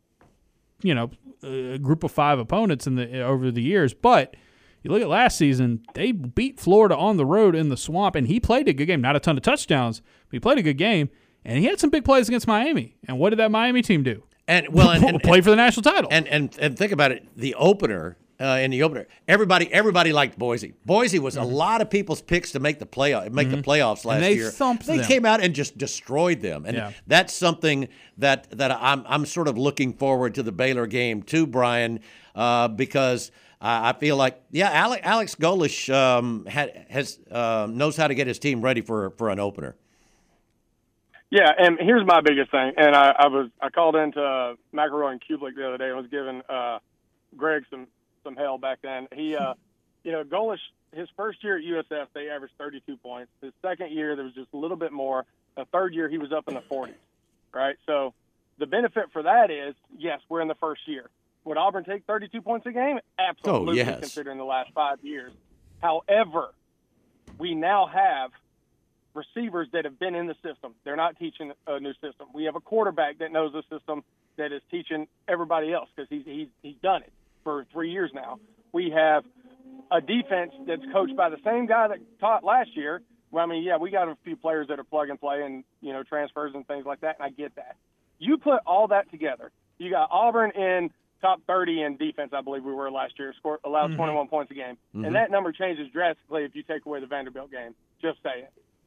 a group of 5 opponents over the years, but you look at last season, they beat Florida on the road in the Swamp, and he played a good game. Not a ton of touchdowns, but he played a good game, and he had some big plays against Miami. And what did that Miami team do? And play for the national title. And think about it, the opener. In the opener, everybody liked Boise. Boise was a lot of people's picks to make the playoffs last year. They came out and just destroyed them, and that's something that I'm sort of looking forward to the Baylor game too, Brian, because I feel like Alex Golesh knows how to get his team ready for an opener. Yeah, and here's my biggest thing, and I called into McElroy and Kublik the other day and was giving Greg some hell back then. He, Golesh, his first year at USF, they averaged 32 points. His second year, there was just a little bit more. The third year, he was up in the 40s, right? So the benefit for that is, yes, we're in the first year. Would Auburn take 32 points a game? Absolutely, considering the last 5 years. However, we now have receivers that have been in the system. They're not teaching a new system. We have a quarterback that knows the system that is teaching everybody else because he's done it for 3 years now. We have a defense that's coached by the same guy that taught last year. Well, I mean, we got a few players that are plug and play and, transfers and things like that, and I get that. You put all that together. You got Auburn in top 30 in defense, I believe we were last year, allowed 21 points a game. And that number changes drastically if you take away the Vanderbilt game. Just saying.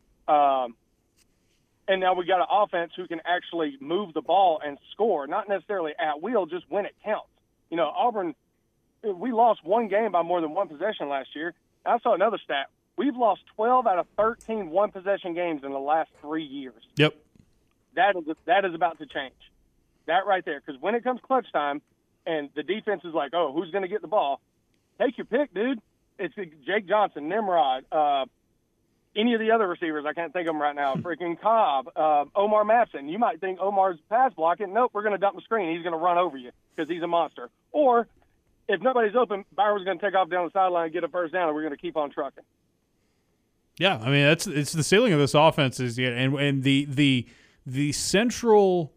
And now we got an offense who can actually move the ball and score, not necessarily at will, just when it counts. Auburn, we lost one game by more than one possession last year. I saw another stat. We've lost 12 out of 13 one-possession games in the last 3 years. Yep. That is about to change. That right there. Because when it comes clutch time and the defense is like, oh, who's going to get the ball? Take your pick, dude. It's Jake Johnson, Nimrod, any of the other receivers. I can't think of them right now. Freaking Cobb, Omar Matson. You might think Omar's pass blocking. Nope, we're going to dump the screen. He's going to run over you because he's a monster. Or if nobody's open, Byron's going to take off down the sideline and get a first down, and we're going to keep on trucking. Yeah, I mean it's the ceiling of this offense is and the central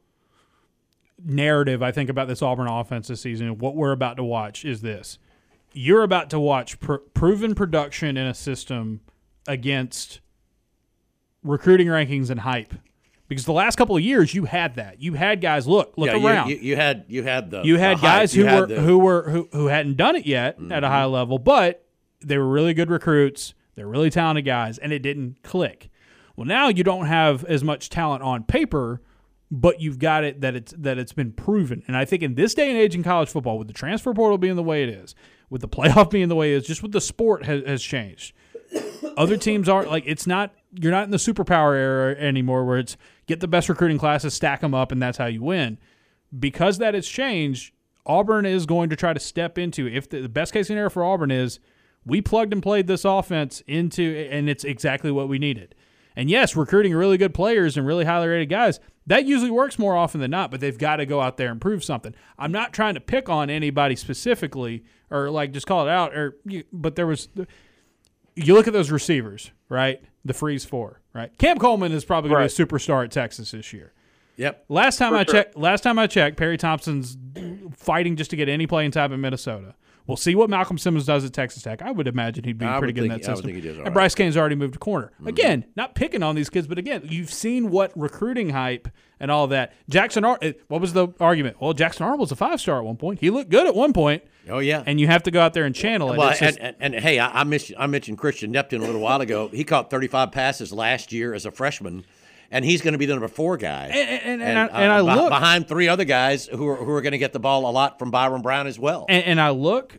narrative I think about this Auburn offense this season and what we're about to watch is this: you're about to watch proven production in a system against recruiting rankings and hype. Because the last couple of years, you had that. You had guys look around. You had guys who hadn't done it yet at a high level, but they were really good recruits. They're really talented guys, and it didn't click. Well, now you don't have as much talent on paper, but you've got it that it's been proven. And I think in this day and age in college football, with the transfer portal being the way it is, with the playoff being the way it is, just with the sport has changed. Other teams aren't like you're not in the superpower era anymore where it's get the best recruiting classes, stack them up, and that's how you win. Because that has changed, Auburn is going to try to step into, if the best case scenario for Auburn is we plugged and played this offense into, and it's exactly what we needed. And yes, recruiting really good players and really highly rated guys, that usually works more often than not, but they've got to go out there and prove something. I'm not trying to pick on anybody specifically or like just call it out, but there was – you look at those receivers, right? The Freeze 4, right? Cam Coleman is probably going to be a superstar at Texas this year. Yep. Last time I checked, Perry Thompson's fighting just to get any playing time in Minnesota. We'll see what Malcolm Simmons does at Texas Tech. I would imagine he'd be pretty good in that system. I would think he does all and right. Bryce Cain's already moved to corner. Again, not picking on these kids, but again, you've seen what recruiting hype and all that. What was the argument? Well, Jackson Arnold was a 5-star at one point. He looked good at one point. Oh, yeah. And you have to go out there and channel it. Well, and hey, I mentioned Christian Neptune a little while ago. He caught 35 passes last year as a freshman. And he's going to be the number 4 guy. I look behind 3 other guys who are going to get the ball a lot from Byron Brown as well. And I look,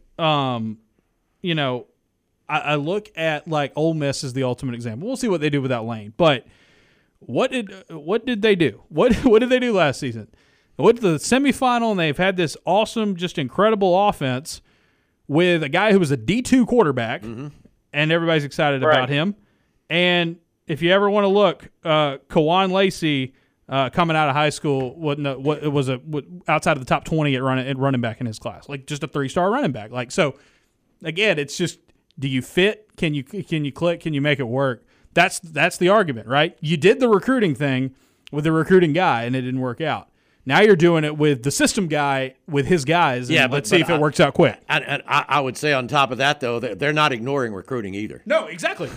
you know, I look at like Ole Miss as the ultimate example. We'll see what they do without Lane. But what did they do? What did they do last season? They went to the semifinal, and they've had this awesome, just incredible offense with a guy who was a D2 quarterback, and everybody's excited about him. And if you ever want to look, Kawan Lacey coming out of high school was outside of the top 20 at running back in his class, like just a 3-star running back. Like, so again, it's just, do you fit? Can you click? Can you make it work? That's the argument, right? You did the recruiting thing with the recruiting guy, and it didn't work out. Now you're doing it with the system guy with his guys. And let's see if it works out quick. And I would say on top of that, though, they're not ignoring recruiting either. No, exactly.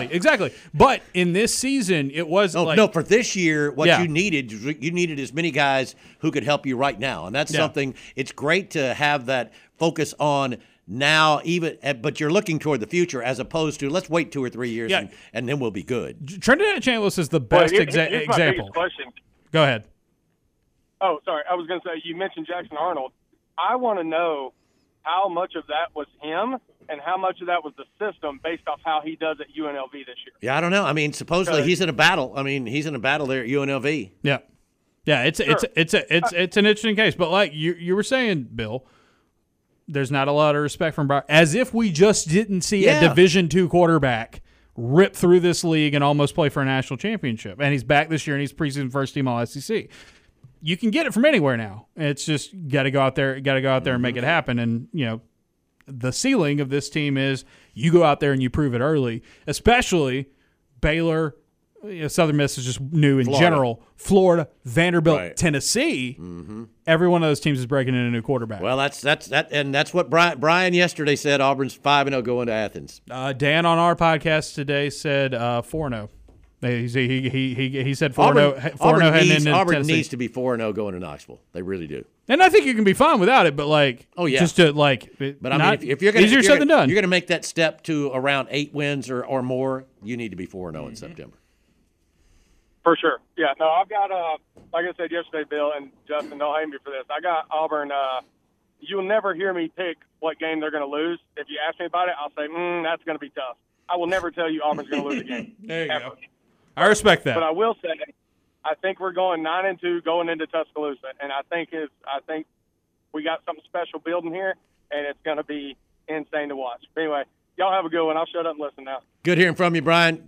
But in this season, it was for this year, you needed as many guys who could help you right now, and that's something. It's great to have that focus on now, but you're looking toward the future as opposed to let's wait 2 or 3 years and then we'll be good. Trinidad Chambliss is the best here's my example. biggest question. Go ahead. Oh, sorry. I was going to say, you mentioned Jackson Arnold. I want to know how much of that was him and how much of that was the system based off how he does at UNLV this year. Yeah, I don't know. I mean, supposedly he's in a battle. I mean, he's in a battle there at UNLV. Yeah. Yeah, it's an interesting case. But like you were saying, Bill, there's not a lot of respect from Brian. As if we just didn't see a Division II quarterback rip through this league and almost play for a national championship. And he's back this year, and he's preseason first team All-SEC. You can get it from anywhere now. It's just got to go out there and make it happen. And, you know, the ceiling of this team is you go out there and you prove it early, especially Baylor. Southern Miss is just new in general. Florida, Vanderbilt, Tennessee. Every one of those teams is breaking in a new quarterback. Well, that's what Brian yesterday said. Auburn's 5-0 going to Athens. Dan on our podcast today said 4-0. He said 4-0 heading into Auburn Tennessee. needs to be 4-0 going to Knoxville. They really do. And I think you can be fine without it, but just to But I mean, if you're going easier said than done. You're going to make that step to around 8 wins or more. You need to be 4-0 in September. For sure. Yeah. No, I've got like I said yesterday, Bill and Justin, don't hate me for this. I got Auburn. You'll never hear me pick what game they're going to lose. If you ask me about it, I'll say, that's going to be tough. I will never tell you Auburn's going to lose a game. There you go. I respect that. But I will say, I think we're going 9-2 going into Tuscaloosa, and I think we got something special building here, and it's going to be insane to watch. But anyway, y'all have a good one. I'll shut up and listen now. Good hearing from you, Brian.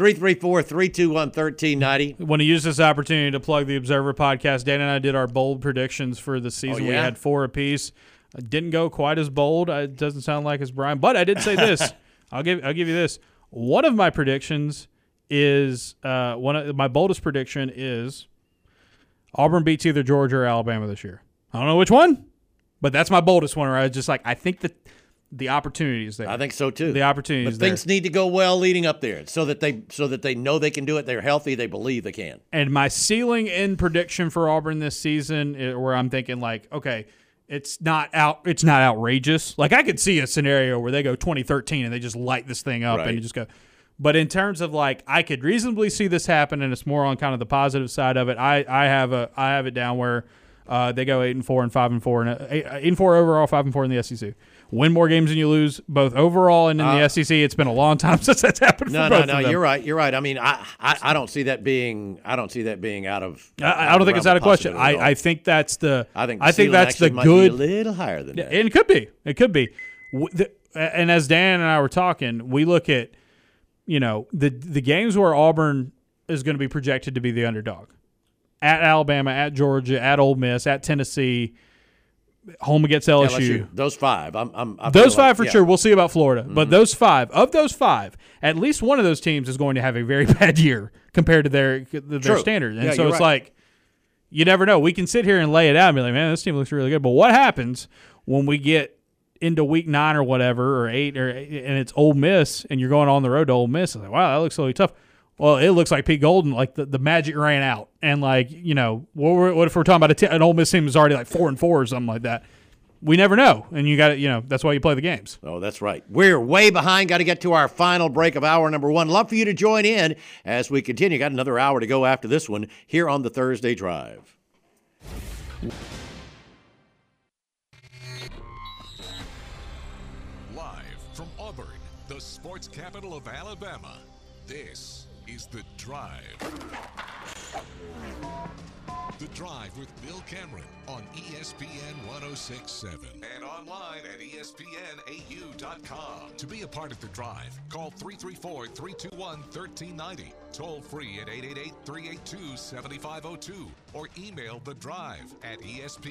334-321-1390. I want to use this opportunity to plug the Observer podcast. Dan and I did our bold predictions for the season. We had 4 apiece. I didn't go quite as bold. It doesn't sound like it's Brian, but I did say this. I'll give you this. One of my predictions is my boldest prediction is Auburn beats either Georgia or Alabama this year. I don't know which one, but that's my boldest one. Where I was just like, I think that the opportunity is there. I think so too. The opportunity is there. But things need to go well leading up there, so that they know they can do it. They're healthy. They believe they can. And my ceiling in prediction for Auburn this season, where I'm thinking like, okay, it's not outrageous. Like I could see a scenario where they go 2013 and they just light this thing up and you just go. But in terms of like, I could reasonably see this happen, and it's more on kind of the positive side of it. I have it down where they go 8-4 and 5-4 and 8-4 overall, 5-4 in the SEC. Win more games than you lose, both overall and in the SEC. It's been a long time since that's happened. No. You're right. I mean, I don't see that being out of. I don't think it's out of question. I think that's the. I think that's the might good. Be a little higher than that. And it could be. It could be. And as Dan and I were talking, we look at, the games where Auburn is going to be projected to be the underdog. At Alabama, at Georgia, at Ole Miss, at Tennessee, home against LSU. Those 5. Those 5 for sure. We'll see about Florida. Mm-hmm. But those 5, at least one of those teams is going to have a very bad year compared to their standards. And so it's like, you never know. We can sit here and lay it out and be like, man, this team looks really good. But what happens when we get into week 9 or whatever, or 8, and it's Ole Miss, and you're going on the road to Ole Miss. It's like, wow, that looks really tough. Well, it looks like Pete Golden, like the magic ran out, and like, you know, what if we're talking about an Ole Miss team that's already like 4-4 or something like that? We never know, and you got to, you know, that's why you play the games. Oh, that's right. We're way behind. Got to get to our final break of hour number 1. Love for you to join in as we continue. Got another hour to go after this one here on the Thursday Drive. Live from Auburn, the sports capital of Alabama, this is The Drive. The Drive with Bill Cameron on ESPN 106.7 and online at ESPNAU.com. To be a part of The Drive, call 334-321-1390, toll free at 888-382-7502, or email The Drive at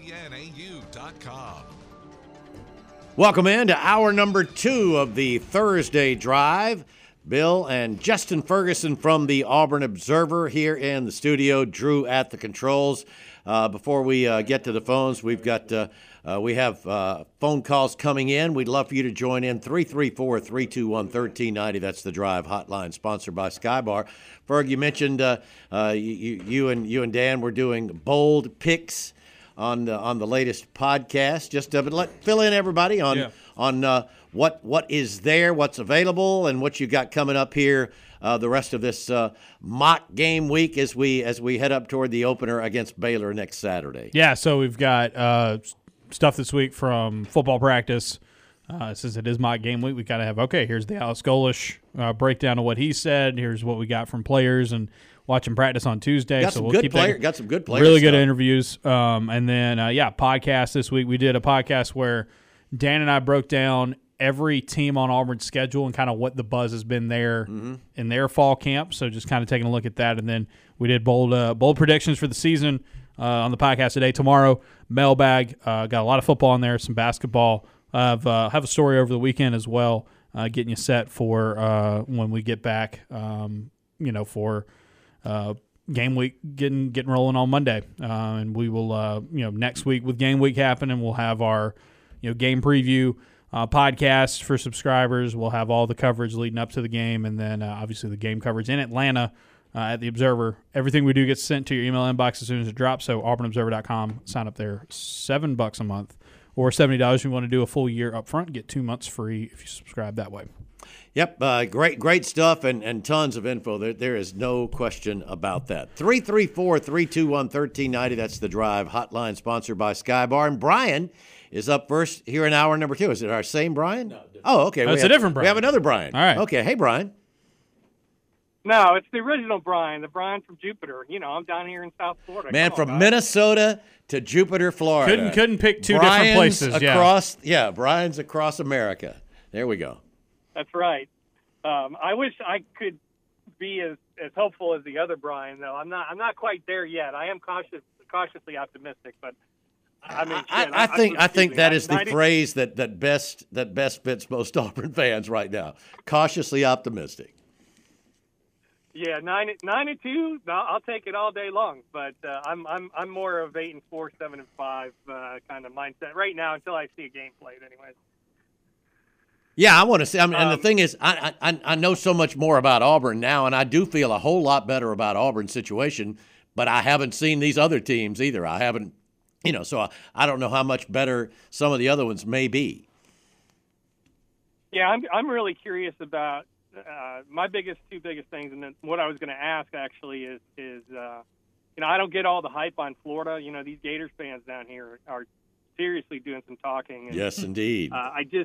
ESPNAU.com. Welcome in to hour number 2 of the Thursday Drive. Bill and Justin Ferguson from the Auburn Observer here in the studio. Drew at the controls. Before we get to the phones, we have phone calls coming in. We'd love for you to join in. 334-321-1390. That's the Drive hotline, sponsored by Skybar. Ferg, you mentioned you and Dan were doing bold picks on the latest podcast. Just fill in everybody on what is there, what's available, and what you got coming up here the rest of this mock game week as we head up toward the opener against Baylor next Saturday. Yeah, so we've got stuff this week from football practice. Since it is mock game week, we got to have, here's the Alex Golish breakdown of what he said. Here's what we got from players and watching practice on Tuesday. Got some good players. Really good interviews. And then, podcast this week. We did a podcast where Dan and I broke down every team on Auburn's schedule and kind of what the buzz has been there in their fall camp. So just kind of taking a look at that. And then we did bold predictions for the season on the podcast today. Tomorrow, mailbag. Got a lot of football in there, some basketball. Have a story over the weekend as well, getting you set for when we get back, for game week getting rolling on Monday. And we will, next week with game week happening, we'll have our, game preview podcast for subscribers. We'll have all the coverage leading up to the game, and then obviously the game coverage in Atlanta at the Observer. Everything we do gets sent to your email inbox as soon as it drops, so auburnobserver.com. Sign up there, $7 a month or $70 if you want to do a full year up front. Get 2 months free if you subscribe that way. Yep, great stuff and tons of info. There is no question about that. 334-321-1390. That's the Drive hotline, sponsored by Skybar. And Brian is up first here in hour number 2. Is it our same Brian? No. Oh, okay. That's a different Brian. We have another Brian. All right. Okay. Hey, Brian. No, it's the original Brian, the Brian from Jupiter. I'm down here in South Florida. Man, from Minnesota to Jupiter, Florida. Couldn't pick two different places. Brian's across America. There we go. That's right. I wish I could be as hopeful as the other Brian, though. I'm not quite there yet. I am cautiously optimistic, but I think that is the phrase that best fits most Auburn fans right now. Cautiously optimistic. Yeah, 9-2. I'll take it all day long. But I'm more of 8-4, 7-5 kind of mindset right now until I see a game played, anyways. Yeah, I want to see. And the thing is, I know so much more about Auburn now, and I do feel a whole lot better about Auburn's situation. But I haven't seen these other teams either. I haven't. So I don't know how much better some of the other ones may be. Yeah, I'm really curious about my two biggest things, and then what I was going to ask actually is I don't get all the hype on Florida. These Gators fans down here are seriously doing some talking. And, yes, indeed. I do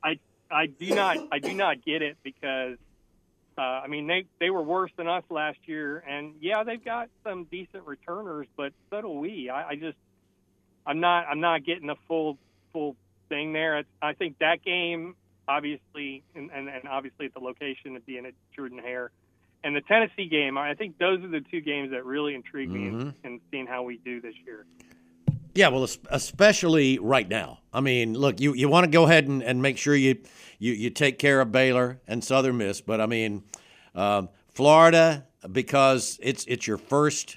not get it because they were worse than us last year, and yeah, they've got some decent returners, but so do we. I'm not getting the full thing there. I think that game, obviously, and obviously at the location of being at Jordan-Hare, and the Tennessee game, I think those are the two games that really intrigue me in seeing how we do this year. Yeah, well, especially right now. I mean, look, you want to go ahead and make sure you take care of Baylor and Southern Miss, but I mean, Florida, because it's your first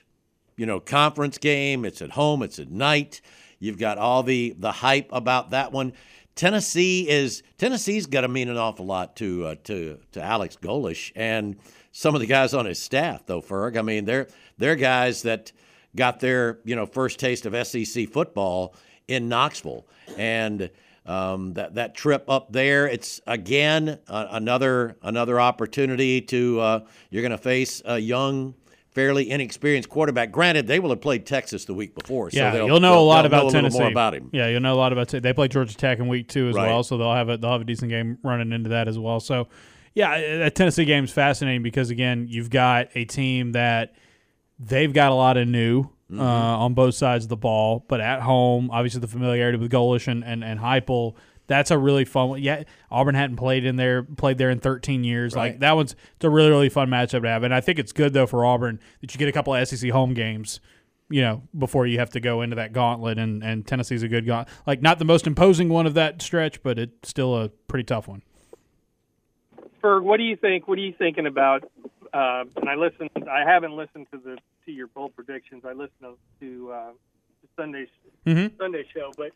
conference game. It's at home. It's at night. You've got all the hype about that one. Tennessee's got to mean an awful lot to Alex Golesh and some of the guys on his staff, though, Ferg. I mean, they're guys that got their first taste of SEC football in Knoxville, and that trip up there, it's again another opportunity to you're going to face a young, fairly inexperienced quarterback. Granted, they will have played Texas the week before, so you'll know a lot about Tennessee. Tennessee. More about him. Yeah, you'll know a lot about. They play Georgia Tech in week 2 as Right. well, so they'll have a decent game running into that as well. So, yeah, that Tennessee game is fascinating because again, you've got a team that they've got a lot of new on both sides of the ball, but at home, obviously the familiarity with Golesh and Heupel. That's a really fun one. Yeah, Auburn hadn't played there in 13 years. Right. Like that it's a really, really fun matchup to have. And I think it's good though for Auburn that you get a couple of SEC home games, before you have to go into that gauntlet. And Tennessee's a good gauntlet. Like not the most imposing one of that stretch, but it's still a pretty tough one. Ferg, what do you think? What are you thinking about? And I haven't listened to your bold predictions. I listened to Sunday's Sunday show, but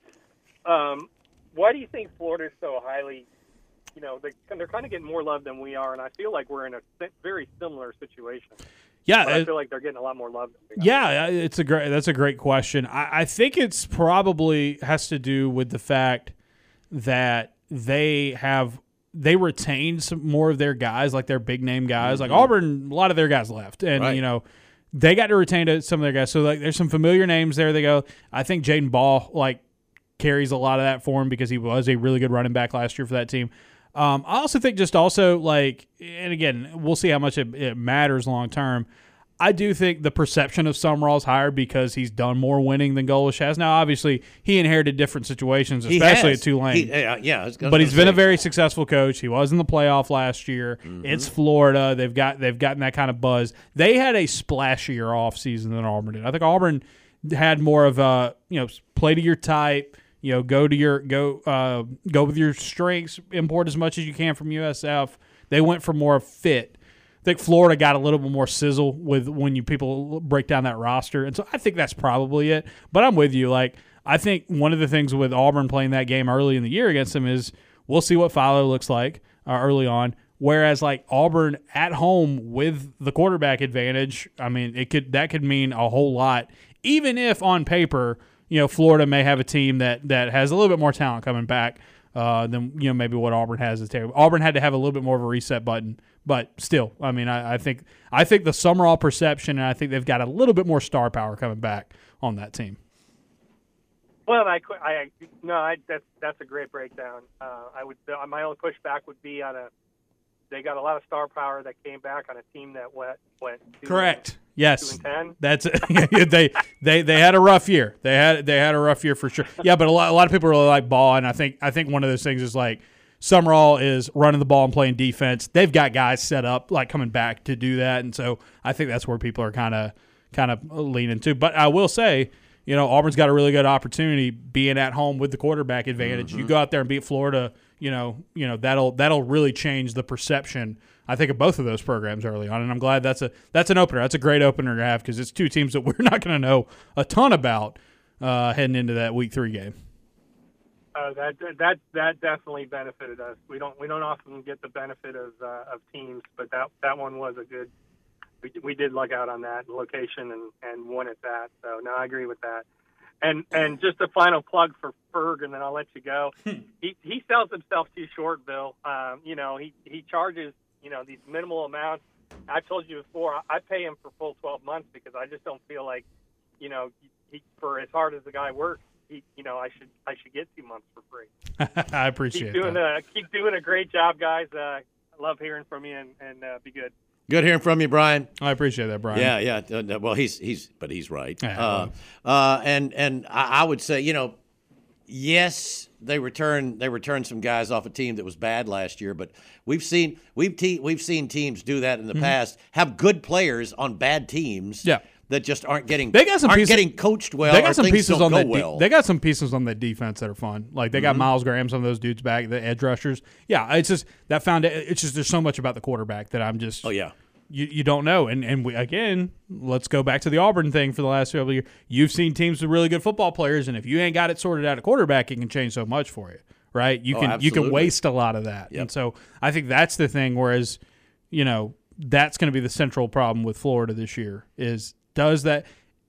why do you think Florida's so highly? They're kind of getting more love than we are, and I feel like we're in a very similar situation. Yeah, but I feel like they're getting a lot more love than we are. Yeah, that's a great question. I think it's probably has to do with the fact that they retained some more of their guys, like their big name guys. Like Auburn, a lot of their guys left, and Right. They got to retain some of their guys. So like, there's some familiar names there. They go. I think Jaden Ball carries a lot of that for him because he was a really good running back last year for that team. I also think and again, we'll see how much it matters long term. I do think the perception of Summerall's higher because he's done more winning than Golesh has. Now, obviously, he inherited different situations, especially at Tulane. But he's been a very successful coach. He was in the playoff last year. It's Florida. They've gotten that kind of buzz. They had a splashier offseason than Auburn did. I think Auburn had more of a play to your type. Go with your strengths. Import as much as you can from USF. They went for more fit. I think Florida got a little bit more sizzle with when people break down that roster, and so I think that's probably it. But I'm with you. I think one of the things with Auburn playing that game early in the year against them is we'll see what Philo looks like early on. Whereas Auburn at home with the quarterback advantage, I mean that could mean a whole lot. Even if on paper, Florida may have a team that has a little bit more talent coming back than maybe what Auburn has at the table. Auburn had to have a little bit more of a reset button, but still, I mean, I think the Summerall perception, and I think they've got a little bit more star power coming back on that team. Well, that's a great breakdown. My only pushback would be they got a lot of star power that came back on a team that went correct. Yes, 2-10. That's they had a rough year. They had a rough year for sure. Yeah, but a lot of people really like Ball, and I think one of those things is Summerall is running the ball and playing defense. They've got guys set up coming back to do that, and so I think that's where people are kind of leaning to. But I will say, Auburn's got a really good opportunity being at home with the quarterback advantage. You go out there and beat Florida, that'll really change the perception, I think, of both of those programs early on. And I'm glad that's an opener. That's a great opener to have because it's two teams that we're not going to know a ton about heading into that Week 3 game. That definitely benefited us. We don't often get the benefit of teams, but that one was a good. We did luck out on that location and won at that. So no, I agree with that. And just a final plug for Ferg, and then I'll let you go. He sells himself too short, Bill. He charges these minimal amounts. I told you before, I pay him for full 12 months because I just don't feel like he for as hard as the guy works, I should get 2 months for free. I appreciate that. Keep doing a great job, guys. I love hearing from you and be good. Good hearing from you, Brian. I appreciate that, Brian. Yeah. Well, he's right. Yeah, and I would say, yes, they returned some guys off a team that was bad last year, but we've seen teams do that in the past. Have good players on bad teams. Yeah. That just aren't getting getting coached well. They got some pieces on that. Well. They got some pieces on that defense that are fun. They got Miles Graham, some of those dudes back, the edge rushers. Yeah, it's just that it's just there's so much about the quarterback that I'm just. Oh yeah. You don't know, and we, again, let's go back to the Auburn thing for the last several years. You've seen teams with really good football players, and if you ain't got it sorted out at quarterback, it can change so much for you, right? You can absolutely. waste a lot of that. Yep. And so I think that's the thing, whereas, that's going to be the central problem with Florida this year is does that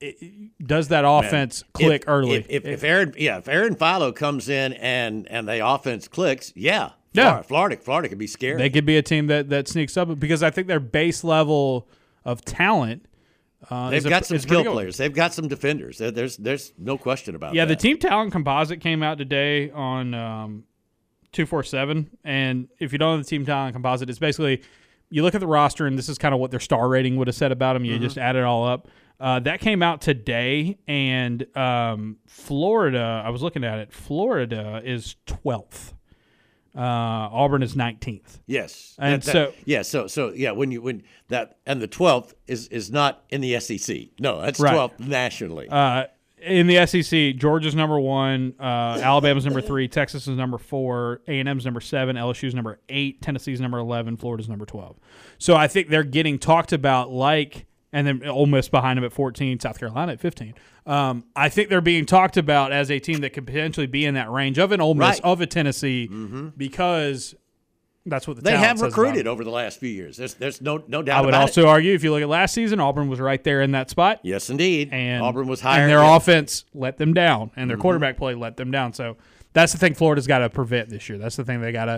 offense click early? If Aaron Philo comes in and the offense clicks, Florida could be scary. They could be a team that sneaks up because I think their base level of talent. They've got some skill players. They've got some defenders. There's no question about that. Yeah, the team talent composite came out today on 247, and if you don't know the team talent composite, it's basically you look at the roster, and this is kind of what their star rating would have said about them. You just add it all up. That came out today, and Florida, I was looking at it, Florida is 12th. Auburn is 19th. Yes, and when that and the 12th is not in the SEC. No, that's 12th nationally. In the SEC, Georgia's number 1, Alabama's number 3, Texas is number 4, A&M's number 7, LSU's number 8, Tennessee's number 11, Florida's number 12. So I think they're getting talked about and then Ole Miss behind them at 14, South Carolina at 15. I think they're being talked about as a team that could potentially be in that range of an Ole Miss, of a Tennessee, because that's what they have says recruited over the last few years. There's no doubt about it. I would also argue, if you look at last season, Auburn was right there in that spot. Yes, indeed. And Auburn was higher. And their offense let them down, and their quarterback play let them down. So that's the thing Florida's got to prevent this year. That's the thing they got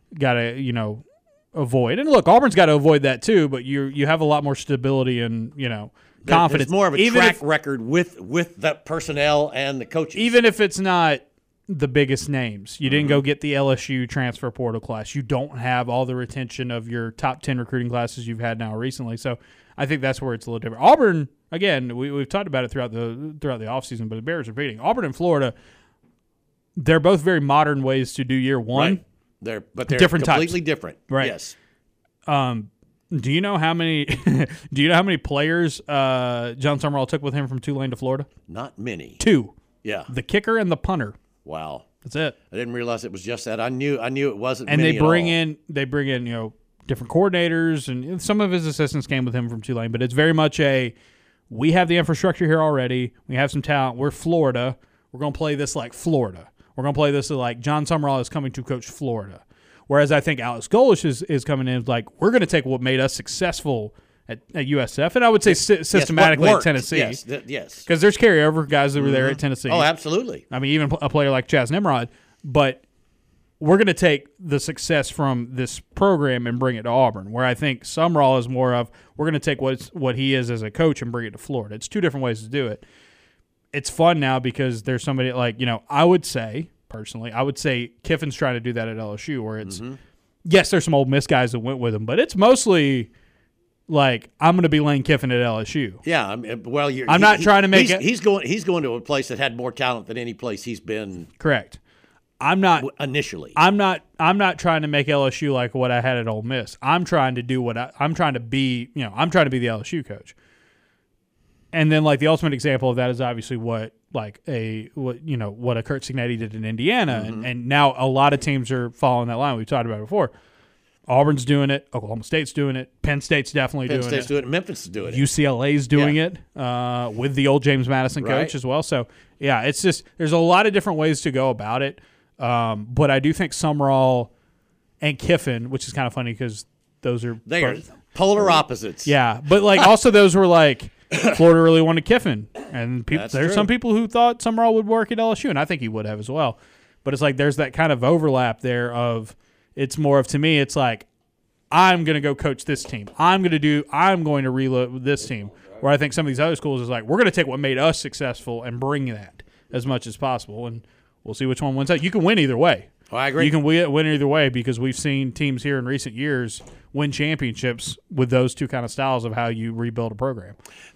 to avoid. And look, Auburn's got to avoid that too, but you have a lot more stability and, confidence. There's more of a track record with the personnel and the coaches. Even if it's not the biggest names. You didn't go get the LSU transfer portal class. You don't have all the retention of your top 10 recruiting classes you've had now recently. So I think that's where it's a little different. Auburn, again, we've talked about it throughout the offseason, but the Bears are beating. Auburn and Florida, they're both very modern ways to do year one. Right. They're different completely types. Different. Right. Yes. Do you know how many players John Summerall took with him from Tulane to Florida? Not many. 2. Yeah. The kicker and the punter. Wow. That's it. I didn't realize it was just that. I knew it wasn't and many they bring in different coordinators, and some of his assistants came with him from Tulane, but it's very much we have the infrastructure here already. We have some talent. We're Florida. We're going to play this like Florida. We're going to play this like John Summerall is coming to coach Florida. Whereas I think Alex Golesh is coming in like, we're going to take what made us successful at USF, and I would say systematically at Tennessee. Yes. Because there's carryover guys that were there at Tennessee. Oh, absolutely. I mean, even a player like Chaz Nimrod. But we're going to take the success from this program and bring it to Auburn, where I think Summerall is more of, we're going to take what he is as a coach and bring it to Florida. It's two different ways to do it. It's fun now because there's somebody like, I would say, personally, Kiffin's trying to do that at LSU, where it's, yes, there's some Ole Miss guys that went with him, but it's mostly like, I'm going to be Lane Kiffin at LSU. Yeah, well, I'm not trying to make it. He's going to a place that had more talent than any place he's been. Correct. I'm not initially. I'm not trying to make LSU like what I had at Ole Miss. I'm trying to do I'm trying to be the LSU coach. And then like the ultimate example of that is obviously what a Kurt Cignetti did in Indiana, and now a lot of teams are following that line. We've talked about it before. Auburn's doing it. Oklahoma State's doing it. Penn State's definitely doing it. Memphis is doing it. UCLA's doing it with the old James Madison coach as well. So, yeah, it's just there's a lot of different ways to go about it. But I do think Summerall and Kiffin, which is kind of funny because those are polar opposites. Yeah, but like also those were like Florida really wanted Kiffin, and there's some people who thought Summerall would work at LSU, and I think he would have as well. But it's like there's that kind of overlap there of. It's more of, to me, it's like, I'm going to go coach this team. I'm going to reload this team. Where I think some of these other schools is like, we're going to take what made us successful and bring that as much as possible. And we'll see which one wins out. You can win either way. Oh, I agree. You can win either way because we've seen teams here in recent years win championships with those two kind of styles of how you rebuild a program.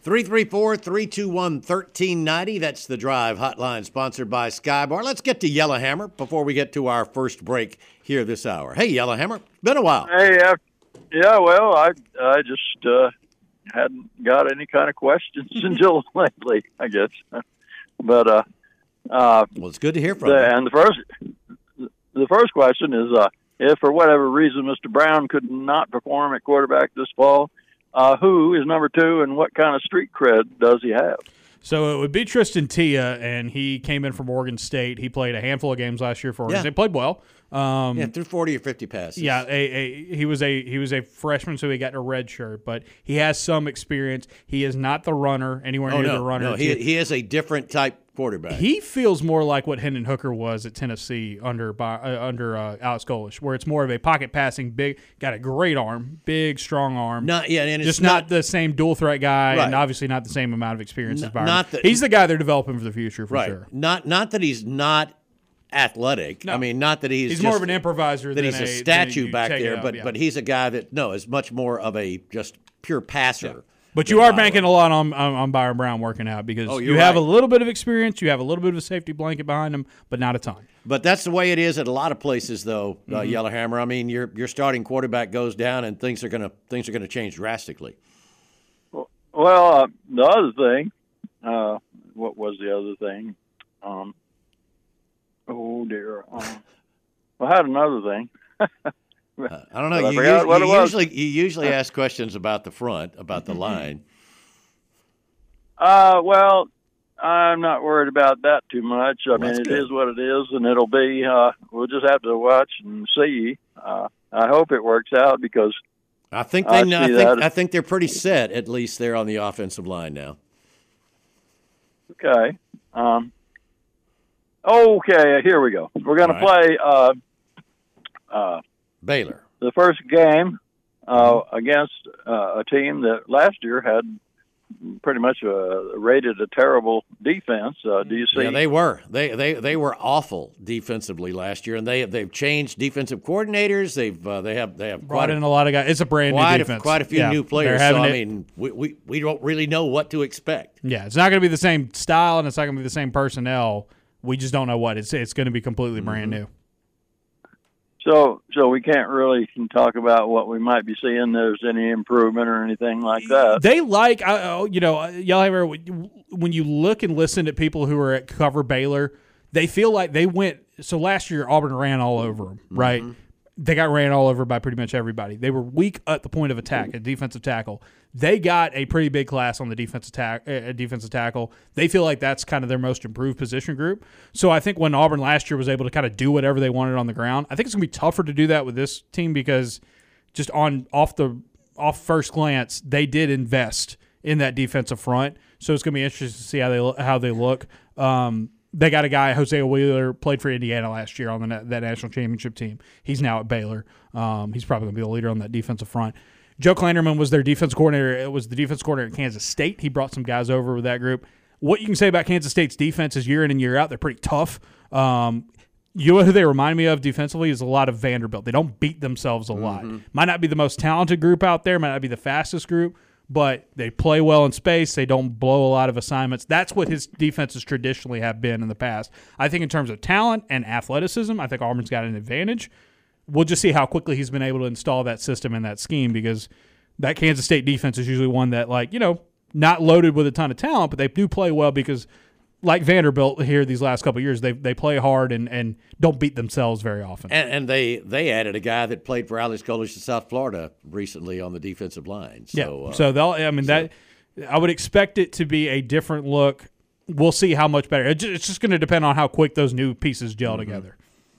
334-321-1390. That's the Drive Hotline, sponsored by Skybar. Let's get to Yellowhammer before we get to our first break here this hour. Hey, Yellowhammer. Been a while. Hey, well, I just hadn't got any kind of questions until lately, I guess. But well, it's good to hear from you. And the first question is, if for whatever reason Mr. Brown could not perform at quarterback this fall, who is number 2 and what kind of street cred does he have? So it would be Tristan Tia, and he came in from Oregon State. He played a handful of games last year for Oregon State. Played well. Threw 40 or 50 passes. Yeah, he was a freshman, so he got a red shirt, but he has some experience. He is not the runner anywhere near the runner. No, he is a different type quarterback. He feels more like what Hendon Hooker was at Tennessee under Alex Golesh, where it's more of a pocket passing, big, got a great arm, big, strong arm. And it's just not the same dual threat guy, right. and obviously not the same amount of experience as Byron. He's the guy they're developing for the future, for sure. Not that he's not athletic. No. I mean, not that he's more of an improviser that than he's a statue back there, but but he's a guy that is much more of a just pure passer. Yeah. But you are banking a lot on Byron Brown working out because you have a little bit of experience, you have a little bit of a safety blanket behind him, but not a ton. But that's the way it is at a lot of places, though, Yellowhammer. I mean, your starting quarterback goes down, and things are gonna change drastically. Well, the other thing, what was the other thing? Oh dear, I had another thing. I don't know. You usually ask questions about the front, about the line. Well, I'm not worried about that too much. I mean, it is what it is, and it'll be. We'll just have to watch and see. I hope it works out because I think I think they're pretty set, at least there on the offensive line now. Okay. Okay. Here we go. We're going to play. Baylor. The first game against a team that last year had pretty much rated a terrible defense. Do you see? Yeah, they were. They were awful defensively last year, and they've changed defensive coordinators. They have brought in a lot of guys. It's a brand new defense. Quite a few new players. So I mean, we don't really know what to expect. Yeah, it's not going to be the same style, and it's not going to be the same personnel. We just don't know what it's going to be completely brand new. So we can't really talk about what we might be seeing. There's any improvement or anything like that. They y'all when you look and listen to people who are at cover Baylor, they feel like they went. So last year Auburn ran all over them, right? They got ran all over by pretty much everybody. They were weak at the point of attack, at defensive tackle. They got a pretty big class on the defensive tackle. They feel like that's kind of their most improved position group. So I think when Auburn last year was able to kind of do whatever they wanted on the ground, I think it's going to be tougher to do that with this team because just off first glance, they did invest in that defensive front. So it's going to be interesting to see how they look. They got a guy, Hosea Wheeler, played for Indiana last year on that national championship team. He's now at Baylor. He's probably going to be the leader on that defensive front. Joe Klanderman was their defense coordinator. It was the defense coordinator at Kansas State. He brought some guys over with that group. What you can say about Kansas State's defense is year in and year out, they're pretty tough. You know who they remind me of defensively is a lot of Vanderbilt. They don't beat themselves a lot. Might not be the most talented group out there, might not be the fastest group, but they play well in space. They don't blow a lot of assignments. That's what his defenses traditionally have been in the past. I think in terms of talent and athleticism, I think Auburn's got an advantage. We'll just see how quickly he's been able to install that system and that scheme because that Kansas State defense is usually one that, not loaded with a ton of talent, but they do play well because, like Vanderbilt here these last couple of years, they play hard and don't beat themselves very often. And they added a guy that played for Alex Golesh in South Florida recently on the defensive line. So, I would expect it to be a different look. We'll see how much better. It's just going to depend on how quick those new pieces gel together.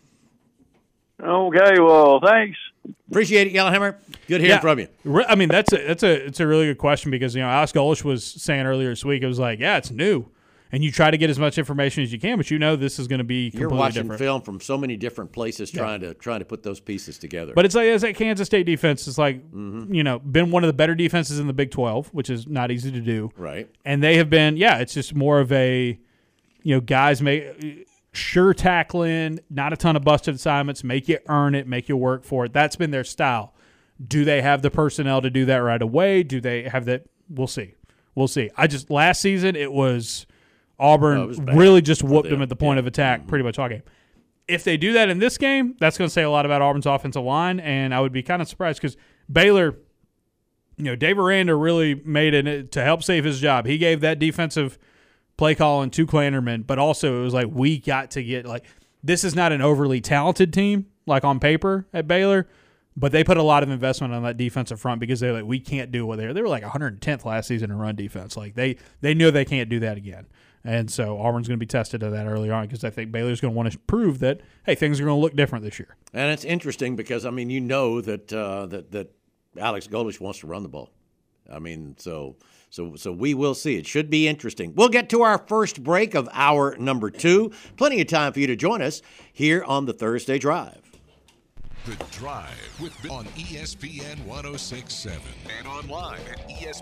Okay, well, thanks. Appreciate it, Yellowhammer. Good hearing from you. I mean, it's a really good question because Alex Golesh was saying earlier this week, it was like, it's new. And you try to get as much information as you can, but this is going to be completely different. You're watching film from so many different places trying to put those pieces together. But it's like Kansas State defense is been one of the better defenses in the Big 12, which is not easy to do. Right. And they have been, it's just more of a, guys sure tackling, not a ton of busted assignments, make you earn it, make you work for it. That's been their style. Do they have the personnel to do that right away? Do they have that? We'll see. Last season it was Auburn really just whooped them at the point of attack pretty much all game. If they do that in this game, that's going to say a lot about Auburn's offensive line, and I would be kind of surprised because Baylor, Dave Aranda really made it to help save his job. He gave that defensive play calling to Klanderman, but also it was like we got to get this is not an overly talented team like on paper at Baylor, But they put a lot of investment on that defensive front because they're like, we can't do what they were like 110th last season in run defense. Like they knew they can't do that again. And so Auburn's going to be tested to that early on because I think Baylor's going to want to prove that, hey, things are going to look different this year. And it's interesting because, I mean, you know that that Alex Golesh wants to run the ball. I mean, so we will see. It should be interesting. We'll get to our first break of hour number 2. Plenty of time for you to join us here on the Thursday Drive. The Drive with Bill on ESPN 106.7 and online at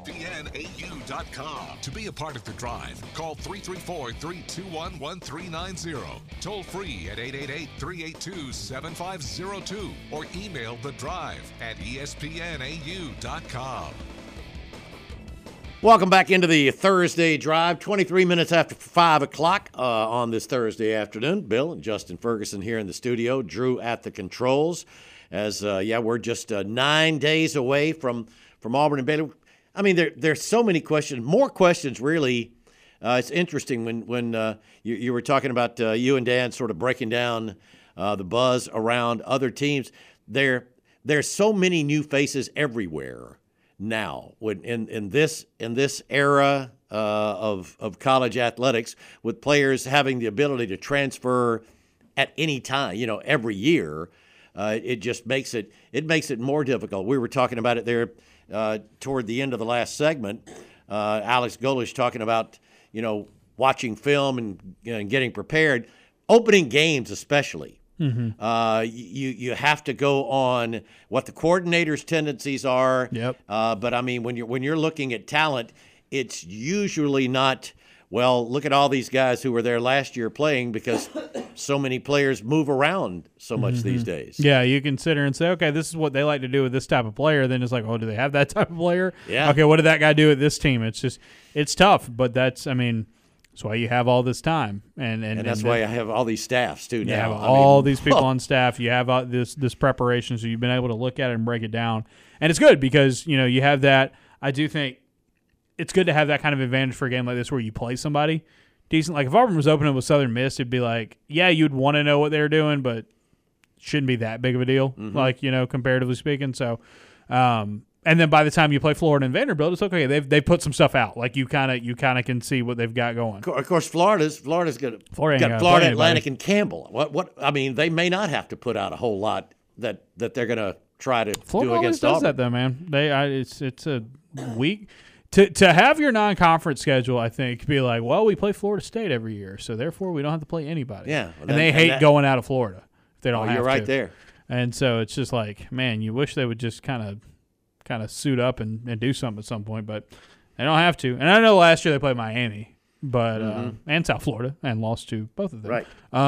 ESPNAU.com. To be a part of The Drive, call 334-321-1390. Toll free at 888-382-7502 or email The Drive at ESPNAU.com. Welcome back into the Thursday Drive, 23 minutes after 5 o'clock on this Thursday afternoon. Bill and Justin Ferguson here in the studio, Drew at the controls. As, we're just 9 days away from Auburn and Baylor. I mean, there's so many questions, more questions really. It's interesting when you were talking about you and Dan sort of breaking down the buzz around other teams. There's so many new faces everywhere now, in this era of college athletics, with players having the ability to transfer at any time, every year, it just makes it more difficult. We were talking about it there toward the end of the last segment. Alex Golesh talking about watching film and getting prepared, opening games especially. Mm-hmm. You have to go on what the coordinator's tendencies are. Yep. But I mean, when you're looking at talent, it's usually not, well, look at all these guys who were there last year playing, because so many players move around so much these days. Yeah, you consider and say, okay, this is what they like to do with this type of player. Then it's like, oh, do they have that type of player? Yeah. Okay, what did that guy do at this team? It's tough, but that's why you have all this time, and that's why I have all these staffs too. You Now have all these people on staff. You have this preparation, so you've been able to look at it and break it down, and it's good because you have that. I do think it's good to have that kind of advantage for a game like this where you play somebody decent. Like if Auburn was opening with Southern Miss, it'd be like, yeah, you'd want to know what they were doing, but it shouldn't be that big of a deal, comparatively speaking. So. And then by the time you play Florida and Vanderbilt, it's okay. They've put some stuff out. Like you kind of can see what they've got going. Of course, Florida's got Florida Atlantic and Campbell. What I mean, they may not have to put out a whole lot that they're going to try to Florida do against always Auburn. Does that though, man? It's a week to have your non-conference schedule. I think be like, well, we play Florida State every year, so therefore we don't have to play anybody. Yeah, and they hate going out of Florida if they don't. You're right there. And so it's just like, man, you wish they would just kind of suit up and do something at some point, but they don't have to. And I know last year they played Miami, but and South Florida, and lost to both of them. Right.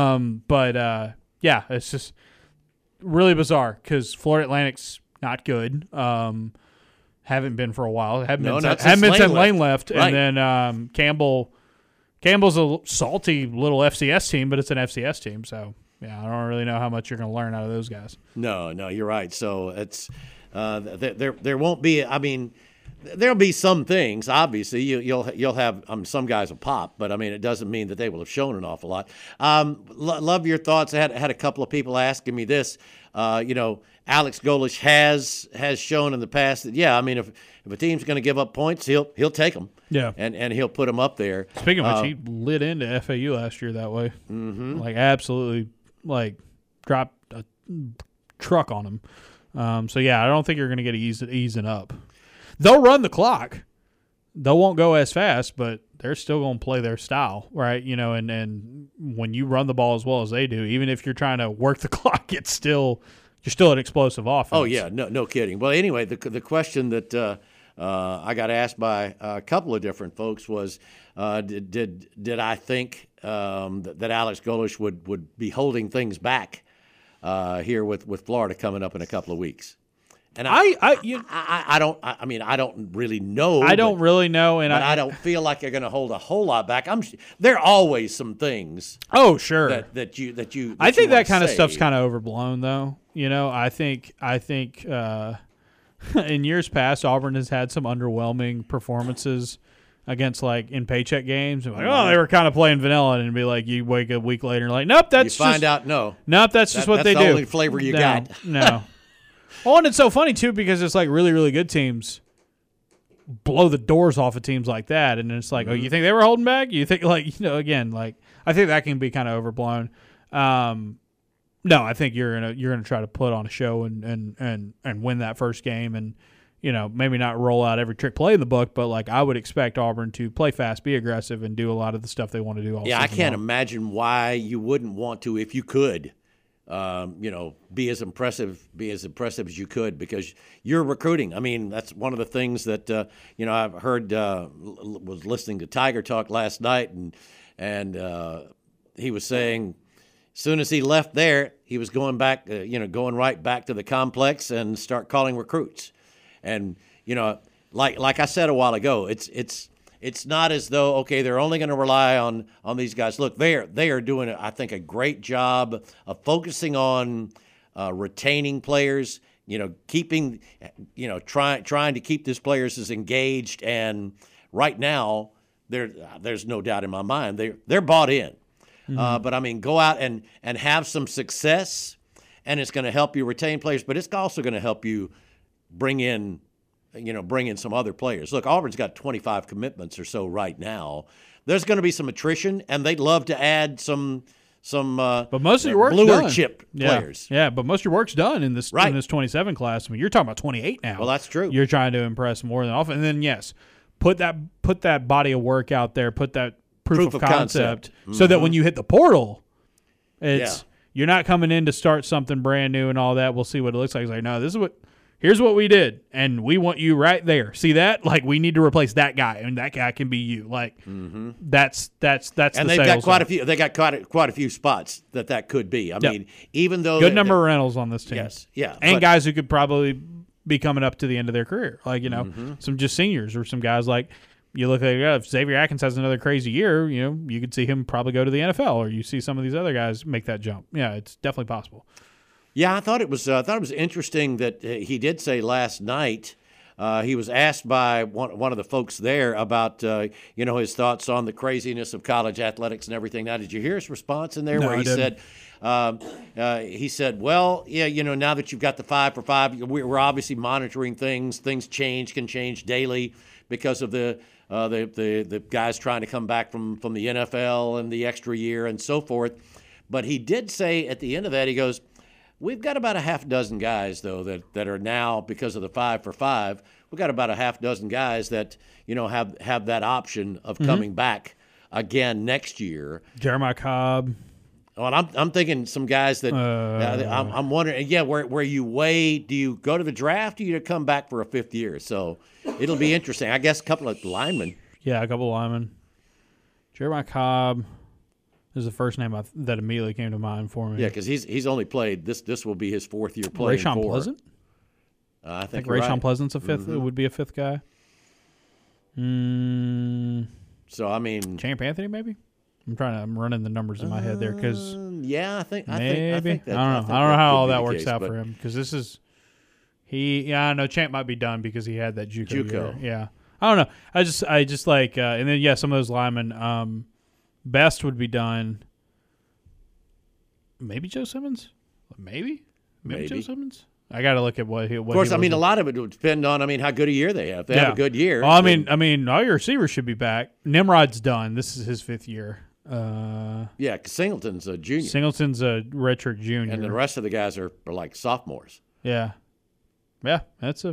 It's just really bizarre because Florida Atlantic's not good. Haven't been for a while. Haven't been since Lane left. Right. And then Campbell's a salty little FCS team, but it's an FCS team, so yeah, I don't really know how much you're going to learn out of those guys. No, you're right. So it's. There won't be. I mean, there'll be some things. Obviously, you'll have some guys will pop, but I mean, it doesn't mean that they will have shown an awful lot. Love your thoughts. I had a couple of people asking me this. Alex Golesh has shown in the past that I mean, if a team's going to give up points, he'll take them. Yeah, and he'll put them up there. Speaking of which, he lit into FAU last year that way. Mm-hmm. Like absolutely, like dropped a truck on him. I don't think you're going to get easing up. They'll run the clock. They won't go as fast, but they're still going to play their style, right? And when you run the ball as well as they do, even if you're trying to work the clock, you're still an explosive offense. Oh yeah, no kidding. Well, anyway, the question that I got asked by a couple of different folks was, did I think that Alex Golesh would be holding things back here with Florida coming up in a couple of weeks? And I don't really know. I don't really know, but I don't feel like they're going to hold a whole lot back. There are always some things. Oh, sure. That you. I think that kind of stuff's kind of overblown, though. I think in years past, Auburn has had some underwhelming performances against in paycheck games. And they were kind of playing vanilla, and be like, you wake up a week later and nope, that's you find out nope, that's just what they do. That's the only flavor you got. No. Oh, and it's so funny, too, because it's like really, really good teams blow the doors off of teams like that. And it's like, oh, you think they were holding back? You think, like, again, like, I think that can be kind of overblown. No, I think you're gonna try to put on a show and win that first game and, maybe not roll out every trick play in the book, but like I would expect Auburn to play fast, be aggressive, and do a lot of the stuff they want to do. Yeah, I can't imagine why you wouldn't want to if you could. Be as impressive as you could because you're recruiting. I mean, that's one of the things that I've heard. Was listening to Tiger Talk last night, and he was saying, as soon as he left there, he was going back, going right back to the complex and start calling recruits. And like I said a while ago, it's not as though, okay, they're only going to rely on these guys. Look, they are doing, I think, a great job of focusing on retaining players, keeping, trying to keep these players as engaged. And right now, there's no doubt in my mind they're bought in. But I mean, go out and have some success, and it's going to help you retain players. But it's also going to help you bring in some other players. Look, Auburn's got 25 commitments or so right now. There's going to be some attrition, and they'd love to add some but most of your work's bluer done. chip players. Yeah, but most of your work's done in this 27 class. I mean, you're talking about 28 now. Well, that's true. You're trying to impress more than often. And then, yes, put that body of work out there, put that proof of concept. So that when you hit the portal, you're not coming in to start something brand new and all that. We'll see what it looks like. It's like, no, here's what we did, and we want you right there. See that? Like, we need to replace that guy, and that guy can be you. Like, that's and they've got quite a few. They got quite a few spots that could be. I mean, even though good number of rentals on this team. Yes, yeah, and guys who could probably be coming up to the end of their career, like some just seniors or some guys like. You look at if Xavier Atkins has another crazy year, you could see him probably go to the NFL, or you see some of these other guys make that jump. Yeah, it's definitely possible. Yeah, I thought it was interesting that he did say last night. He was asked by one of the folks there about his thoughts on the craziness of college athletics and everything. Now, did you hear his response in there where he said? He said, well, yeah, now that you've got the 5 for 5, we're obviously monitoring things. Things can change daily because of the guys trying to come back from the NFL and the extra year and so forth. But he did say at the end of that, he goes, we've got about a half dozen guys, though, that are now, because of the 5 for 5, we've got about a half dozen guys that, have that option of coming back again next year. Jeremiah Cobb. Well, I'm thinking some guys that I'm wondering, where you weigh, do you go to the draft or you come back for a 5th year? So it'll be interesting. I guess a couple of linemen. Yeah, a couple of linemen. Jeremiah Cobb is the first name that immediately came to mind for me. Yeah, because he's only played, this will be his 4th year playing for. Rayshawn Pleasant? I think Rayshawn right. Pleasant's a 5th. It would be a 5th guy. So, I mean. Champ Anthony, maybe? I'm running the numbers in my head there because I think I don't know. I don't know how all that works out for him because this is I know Champ might be done because he had that JUCO year. Yeah, I don't know. I just like and then some of those linemen. Best would be done. Maybe Joe Simmons. Maybe Joe Simmons. I got to look at what he. Of course, I mean a lot of it would depend on how good a year they have. If they have a good year. Well, I mean, all your receivers should be back. Nimrod's done. This is his 5th year. Cause Singleton's a junior. Singleton's a redshirt junior, and the rest of the guys are like sophomores. Yeah, that's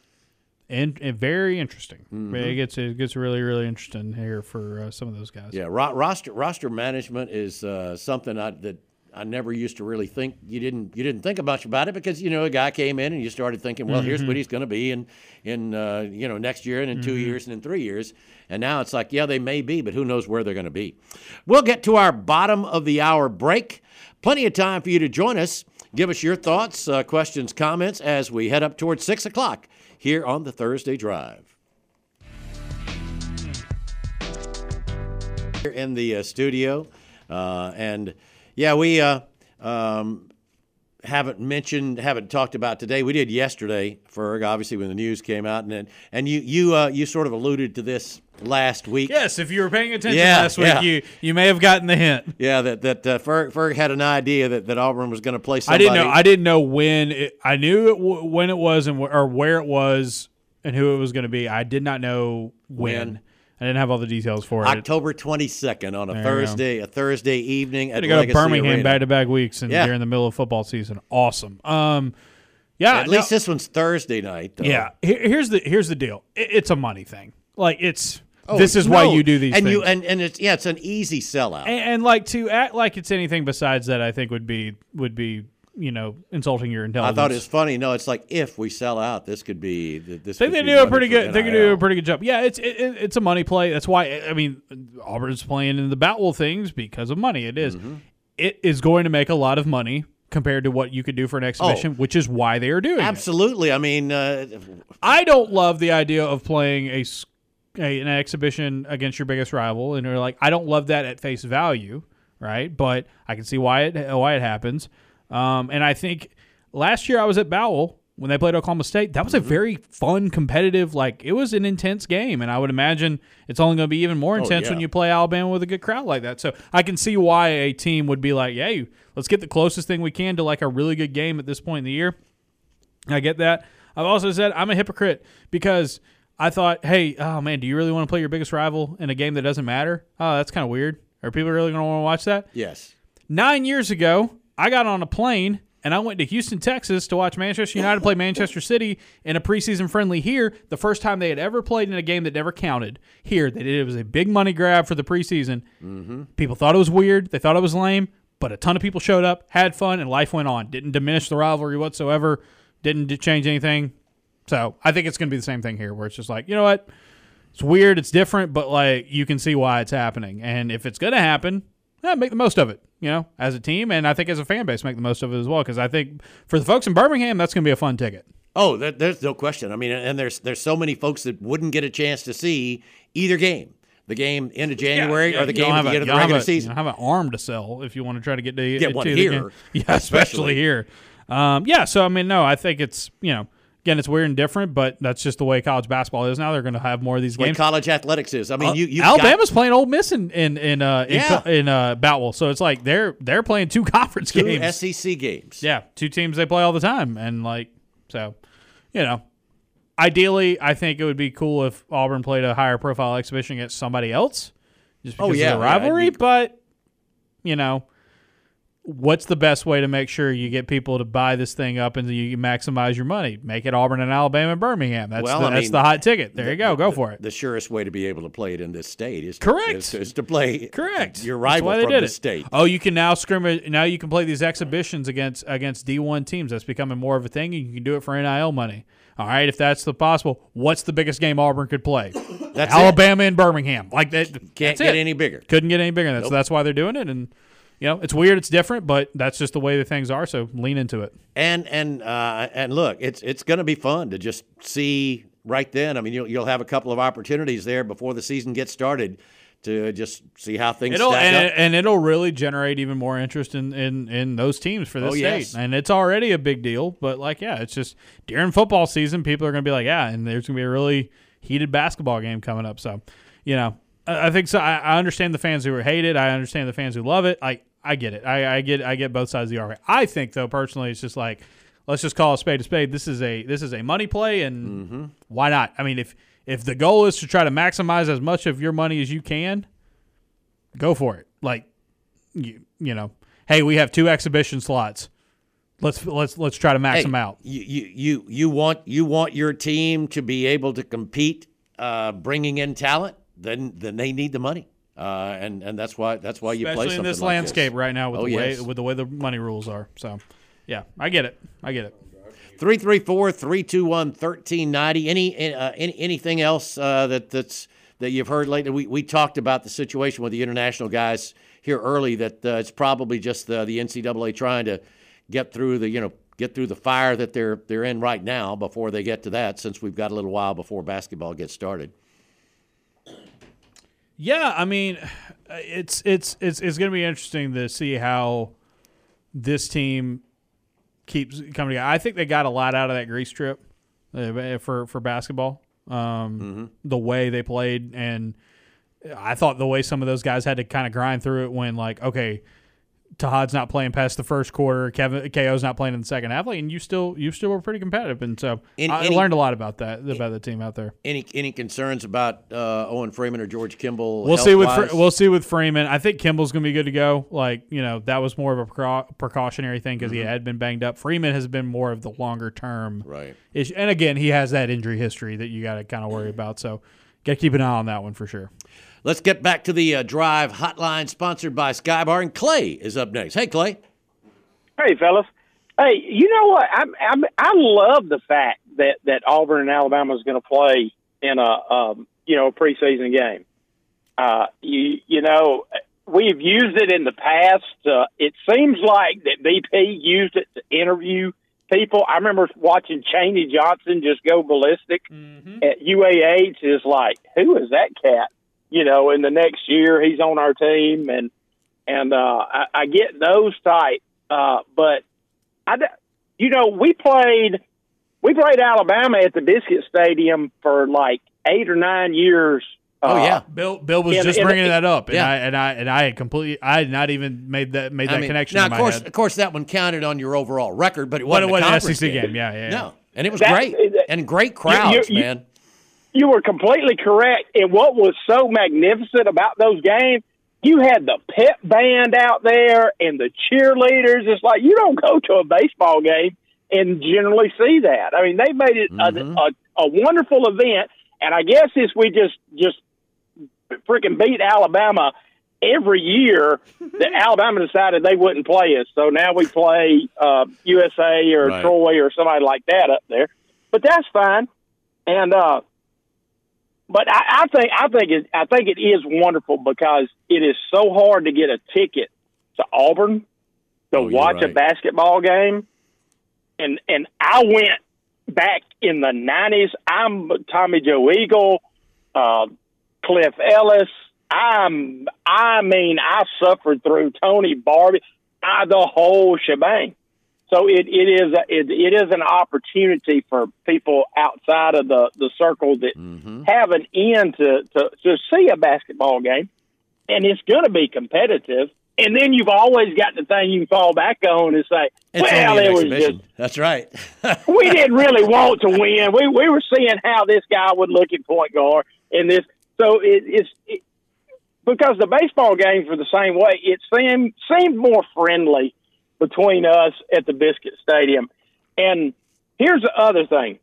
very interesting. It gets really, really interesting here for some of those guys. Yeah, roster management is something that I never used to really think. You didn't think much about it because a guy came in and you started thinking, well, here's what he's going to be in next year and in 2 years and in 3 years, and now it's like, yeah, they may be, but who knows where they're going to be. We'll get to our bottom of the hour break. Plenty of time for you to join us. Give us your thoughts, questions, comments as we head up towards 6 o'clock here on the Thursday Drive. Here in the studio, and yeah, we haven't talked about today. We did yesterday, Ferg, obviously when the news came out, and you sort of alluded to this last week. Yes, if you were paying attention last week, you may have gotten the hint. Yeah, that Ferg had an idea that Auburn was going to play somebody. I didn't know when. I knew when it was or where it was and who it was going to be. I did not know when. I didn't have all the details for it. October 22nd on a Thursday evening at Legacy Arena. Go to Birmingham Arena. Back-to-back weeks and during the middle of football season. Awesome. At least this one's Thursday night, though. Yeah. Here's the deal. It's a money thing. Like it's. This is why you do these things. And it's an easy sellout. And like to act like it's anything besides that, I think would be insulting your intelligence. I thought it was funny. No, it's like if we sell out, this could be this. They do a pretty good. They could do a pretty good job. Yeah, it's a money play. That's why Auburn's playing in the Boutwell things because of money. It is. Mm-hmm. It is going to make a lot of money compared to what you could do for an exhibition, which is why they are doing it. Absolutely. I mean, I don't love the idea of playing an exhibition against your biggest rival, and you're like, I don't love that at face value, right? But I can see why it happens. And I think last year I was at Boutwell when they played Oklahoma State. That was a very fun, competitive, it was an intense game, and I would imagine it's only going to be even more intense when you play Alabama with a good crowd like that. So I can see why a team would be like, hey, let's get the closest thing we can to a really good game at this point in the year. I get that. I've also said I'm a hypocrite because I thought, hey, oh, man, do you really want to play your biggest rival in a game that doesn't matter? Oh, that's kind of weird. Are people really going to want to watch that? Yes. 9 years ago, I got on a plane, and I went to Houston, Texas to watch Manchester United play Manchester City in a preseason friendly here, the first time they had ever played in a game that never counted. Here, they did. It was a big money grab for the preseason. Mm-hmm. People thought it was weird. They thought it was lame, but a ton of people showed up, had fun, and life went on. Didn't diminish the rivalry whatsoever. Didn't change anything. So I think it's going to be the same thing here, where it's just like, you know what? It's weird. It's different, but you can see why it's happening. And if it's going to happen, make the most of it, as a team. And I think as a fan base, make the most of it as well. Because I think for the folks in Birmingham, that's going to be a fun ticket. Oh, there's no question. I mean, and there's so many folks that wouldn't get a chance to see either game. The game end of January or the game at the end of the regular season. You don't have an arm to sell if you want to try to get to get one here. Game. Yeah, especially here. So, I mean, no, I think it's, again, it's weird and different, but that's just the way college basketball is now. They're going to have more of these games. Like college athletics is. I mean, Alabama's playing Ole Miss in Boutwell, so it's like they're playing two conference games, two SEC games. Yeah, two teams they play all the time, and ideally, I think it would be cool if Auburn played a higher profile exhibition against somebody else, just because of the rivalry. But what's the best way to make sure you get people to buy this thing up and you maximize your money? Make it Auburn and Alabama and Birmingham. That's the hot ticket. There you go. Go for it. The surest way to be able to play it in this state is to play your rival from the state. Oh, you can now scrimmage. Now you can play these exhibitions against D1 teams. That's becoming more of a thing. You can do it for NIL money. All right, if that's possible, what's the biggest game Auburn could play? That's Alabama and Birmingham. Like that can't get any bigger. Couldn't get any bigger. That's why they're doing it. And it's weird, it's different, but that's just the way the things are. So lean into it. And look, it's going to be fun to just see right then. I mean, you'll have a couple of opportunities there before the season gets started to just see how things stack up. And it'll really generate even more interest in those teams for this state. Yes. And it's already a big deal. But it's just during football season, people are going to be like, and there's going to be a really heated basketball game coming up. So, I think so. I understand the fans who hate it. I understand the fans who love it. I get it. I get both sides of the argument. I think, though, personally, it's just let's just call a spade a spade. This is a money play, and why not? I mean, if the goal is to try to maximize as much of your money as you can, go for it. Hey, we have 2 exhibition slots. Let's try to max them out. You want your team to be able to compete, bringing in talent. Then they need the money. And that's why you play something like this. Especially in this landscape right now with the way the money rules are. So, yeah, I get it. 334-321-1390. Anything else that you've heard lately? We talked about the situation with the international guys here early. That it's probably just the NCAA trying to get through the fire that they're in right now before they get to that. Since we've got a little while before basketball gets started. Yeah, I mean, it's going to be interesting to see how this team keeps coming together. I think they got a lot out of that Greece trip for basketball. The way they played, and I thought the way some of those guys had to kind of grind through it when, like, okay, Tahad's not playing past the first quarter, KO's not playing in the second half, and you still were pretty competitive, and so I learned a lot about that about the team out there. Any concerns about Owen Freeman or George Kimball? We'll see with Freeman. I think Kimball's going to be good to go. Like, that was more of a precautionary thing because he had been banged up. Freeman has been more of the longer term issue, and again, he has that injury history that you got to kind of worry about. So, got to keep an eye on that one for sure. Let's get back to the Drive Hotline, sponsored by Skybar, and Clay is up next. Hey, Clay. Hey, fellas. Hey, you know what? I love the fact that Auburn and Alabama is going to play in a preseason game. We've used it in the past. It seems like that BP used it to interview people. I remember watching Chaney Johnson just go ballistic at UAH. Is like, who is that cat? In the next year he's on our team, and I get those type. But we played Alabama at the Biscuit Stadium for like 8 or 9 years. Bill was just bringing that up, and I had not even made that connection. Now, in my head. Of course, that one counted on your overall record, but it wasn't an SEC game. Yeah. No, and it was great, and great crowds, man. You were completely correct. And what was so magnificent about those games, you had the pep band out there and the cheerleaders. It's like you don't go to a baseball game and generally see that. I mean, they made it a wonderful event. And I guess if we just freaking beat Alabama every year, that Alabama decided they wouldn't play us. So now we play USA or Troy or somebody like that up there. But that's fine. And but I think it is wonderful because it is so hard to get a ticket to Auburn to watch a basketball game. And I went back in the 90s. I'm Tommy Joe Eagle, Cliff Ellis. I suffered through Tony Barbie, the whole shebang. So it is an opportunity for people outside of the circle that have an in to see a basketball game, and it's going to be competitive. And then you've always got the thing you can fall back on and say, it was just. That's right. We didn't really want to win. We were seeing how this guy would look at point guard and this. So it's because the baseball games were the same way. It seemed more friendly between us at the Biscuit Stadium. And here's the other thing.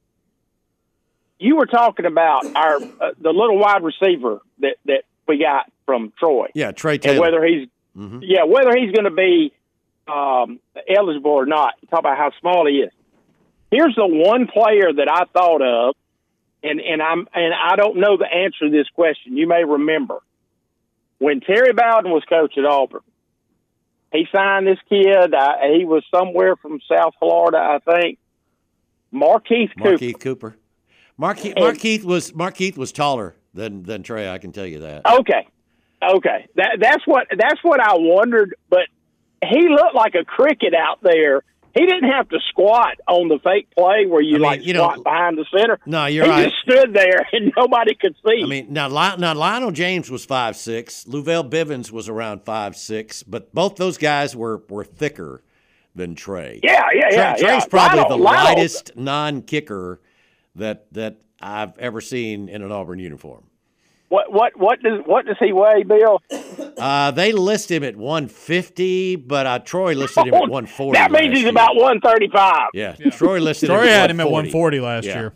You were talking about the little wide receiver that we got from Troy. Yeah, Trey Taylor. And whether he's going to be eligible or not. Talk about how small he is. Here's the one player that I thought of, and I don't know the answer to this question. You may remember when Terry Bowden was coach at Auburn. He signed this kid. He was somewhere from South Florida, I think. Markeith Cooper. Markeith was taller than Trey. I can tell you that. Okay. That's what I wondered. But he looked like a cricket out there. He didn't have to squat on the fake play where squat behind the center. No, you're right. He just stood there and nobody could see. I mean, now Lionel James was 5'6", Louvel Bivens was around 5'6", but both those guys were thicker than Trey. Yeah. Trey's probably the lightest non-kicker that I've ever seen in an Auburn uniform. What does he weigh, Bill? They list him at 150, but Troy listed him at 140. That means he's about 135. Yeah. Troy listed him at 140. Troy had him at 140 last year.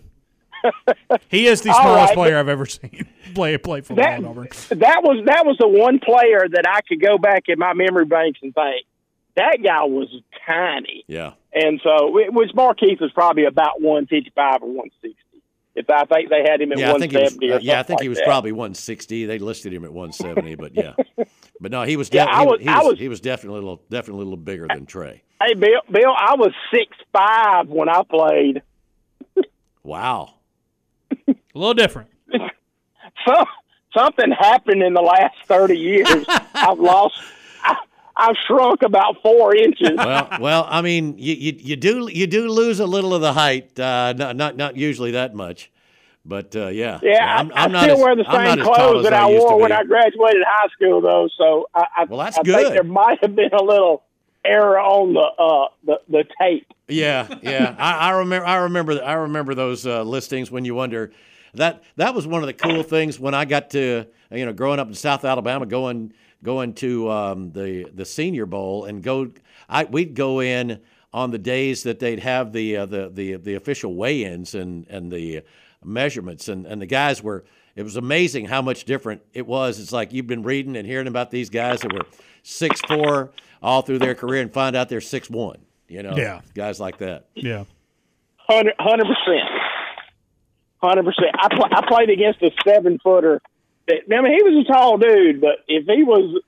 He is the smallest player I've ever seen play football at Auburn. That was the one player that I could go back in my memory banks and think that guy was tiny. Yeah. And so Markeith was probably about 155 or 160. I think they had him at 170. I think he was probably 160. They listed him at 170, but yeah. But no, he was he was definitely a little bigger than Trey. Hey, Bill, I was 6'5" when I played. Wow. A little different. Something happened in the last 30 years. I've I've shrunk about 4 inches. Well, I mean, you do lose a little of the height, not usually that much, but yeah. Yeah, I'm I not still as, wear the I'm not same as tall clothes as that I used to wore when be. I graduated high school, though. So I Well, that's I good. think there might have been a little error on the tape. Yeah. I remember those listings when you wonder. That was one of the cool things when I got to growing up in South Alabama, going to the Senior Bowl and we'd go in on the days that they'd have the official weigh-ins and the measurements and the guys were. It was amazing how much different it was. It's like you've been reading and hearing about these guys that were 6'4" all through their career and find out they're 6'1". Guys like that. Yeah, 100%. 100%. I played against a 7-footer. I mean, he was a tall dude, but if he was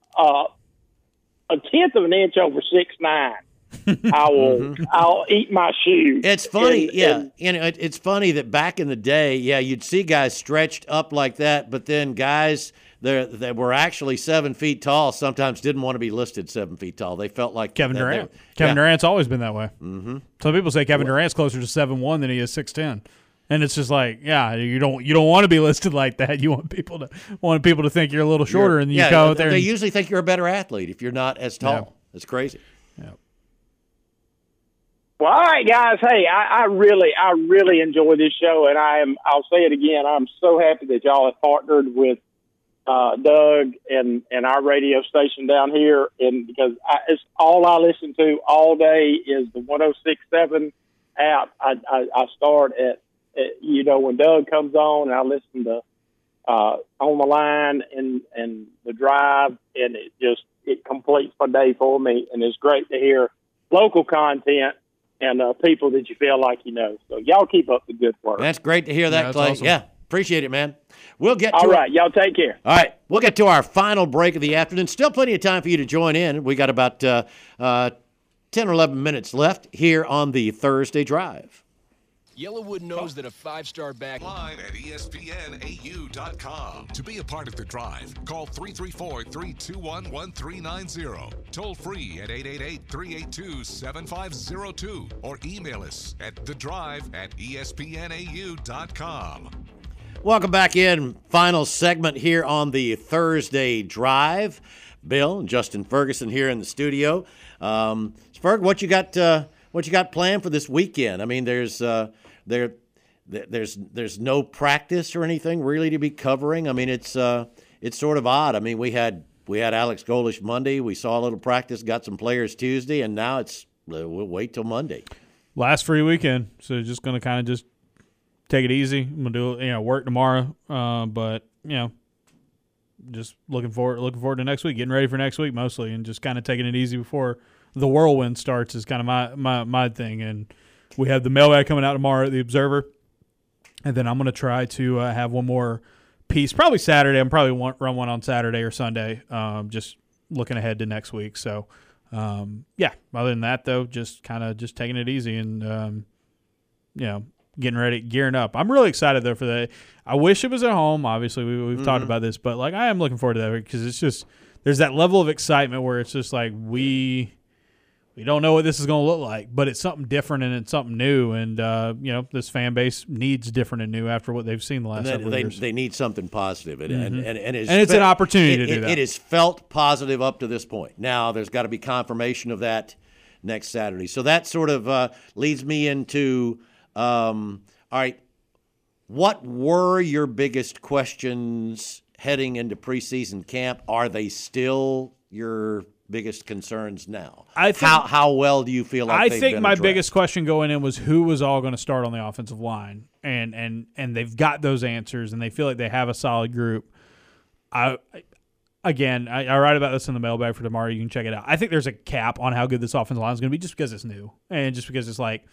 a tenth of an inch over 6'9", I'll eat my shoe. It's funny, it's funny that back in the day, you'd see guys stretched up like that, but then guys that were actually 7 feet tall sometimes didn't want to be listed 7 feet tall. They felt like Kevin Durant. Kevin Durant's always been that way. Mm-hmm. Some people say Kevin Durant's closer to 7'1" than he is 6'10". And it's just like, you don't want to be listed like that. You want people to think you're a little shorter, and you go out there. They usually think you're a better athlete if you're not as tall. Yeah. It's crazy. Yeah. Well, all right, guys. Hey, I really enjoy this show, and I'll say it again. I'm so happy that y'all have partnered with Doug and our radio station down here, and because it's all I listen to all day is the 106.7 app. I start at when Doug comes on, and I listen to On the Line and the Drive, and it completes my day for me, and it's great to hear local content and people that you feel like you know. So y'all keep up the good work. That's great to hear that, Clay. Awesome. Yeah, appreciate it, man. We'll get to all right, y'all take care. All right, we'll get to our final break of the afternoon. Still plenty of time for you to join in. We got about 10 or 11 minutes left here on the Thursday Drive. Yellowwood knows that a 5-star back line at ESPNAU.com. To be a part of the drive, call 334-321-1390. Toll free at 888-382-7502 or email us at thedrive@ESPNAU.com. Welcome back in. Final segment here on the Thursday Drive. Bill and Justin Ferguson here in the studio. Ferg, what you got planned for this weekend? I mean, there's no practice or anything really to be covering. I mean, it's sort of odd. I mean, we had Alex Golesh Monday. We saw a little practice, got some players Tuesday, and now we'll wait till Monday. Last free weekend, so just going to kind of just take it easy. I'm gonna do work tomorrow, but just looking forward to next week, getting ready for next week mostly, and just kind of taking it easy before the whirlwind starts is kind of my thing. And we have the mailbag coming out tomorrow at the Observer, and then I'm going to try to have one more piece probably Saturday. I'm probably run one on Saturday or Sunday, just looking ahead to next week. So, other than that, though, just taking it easy and, getting ready, gearing up. I'm really excited, though, for that. I wish it was at home. Obviously, we've talked about this, but, I am looking forward to that because it's just there's that level of excitement where it's just like we don't know what this is going to look like, but it's something different and it's something new. And, this fan base needs different and new after what they've seen the last several years. They need something positive. And it's an opportunity to do that. It is felt positive up to this point. Now, there's got to be confirmation of that next Saturday. So that sort of leads me into, all right, what were your biggest questions heading into preseason camp? Are they still your biggest concerns now? How well do you feel like they've been my addressed? Biggest question going in was who was all going to start on the offensive line, and they've got those answers, and they feel like they have a solid group. I write about this in the mailbag for tomorrow. You can check it out. I think there's a cap on how good this offensive line is going to be just because it's new and just because it's like,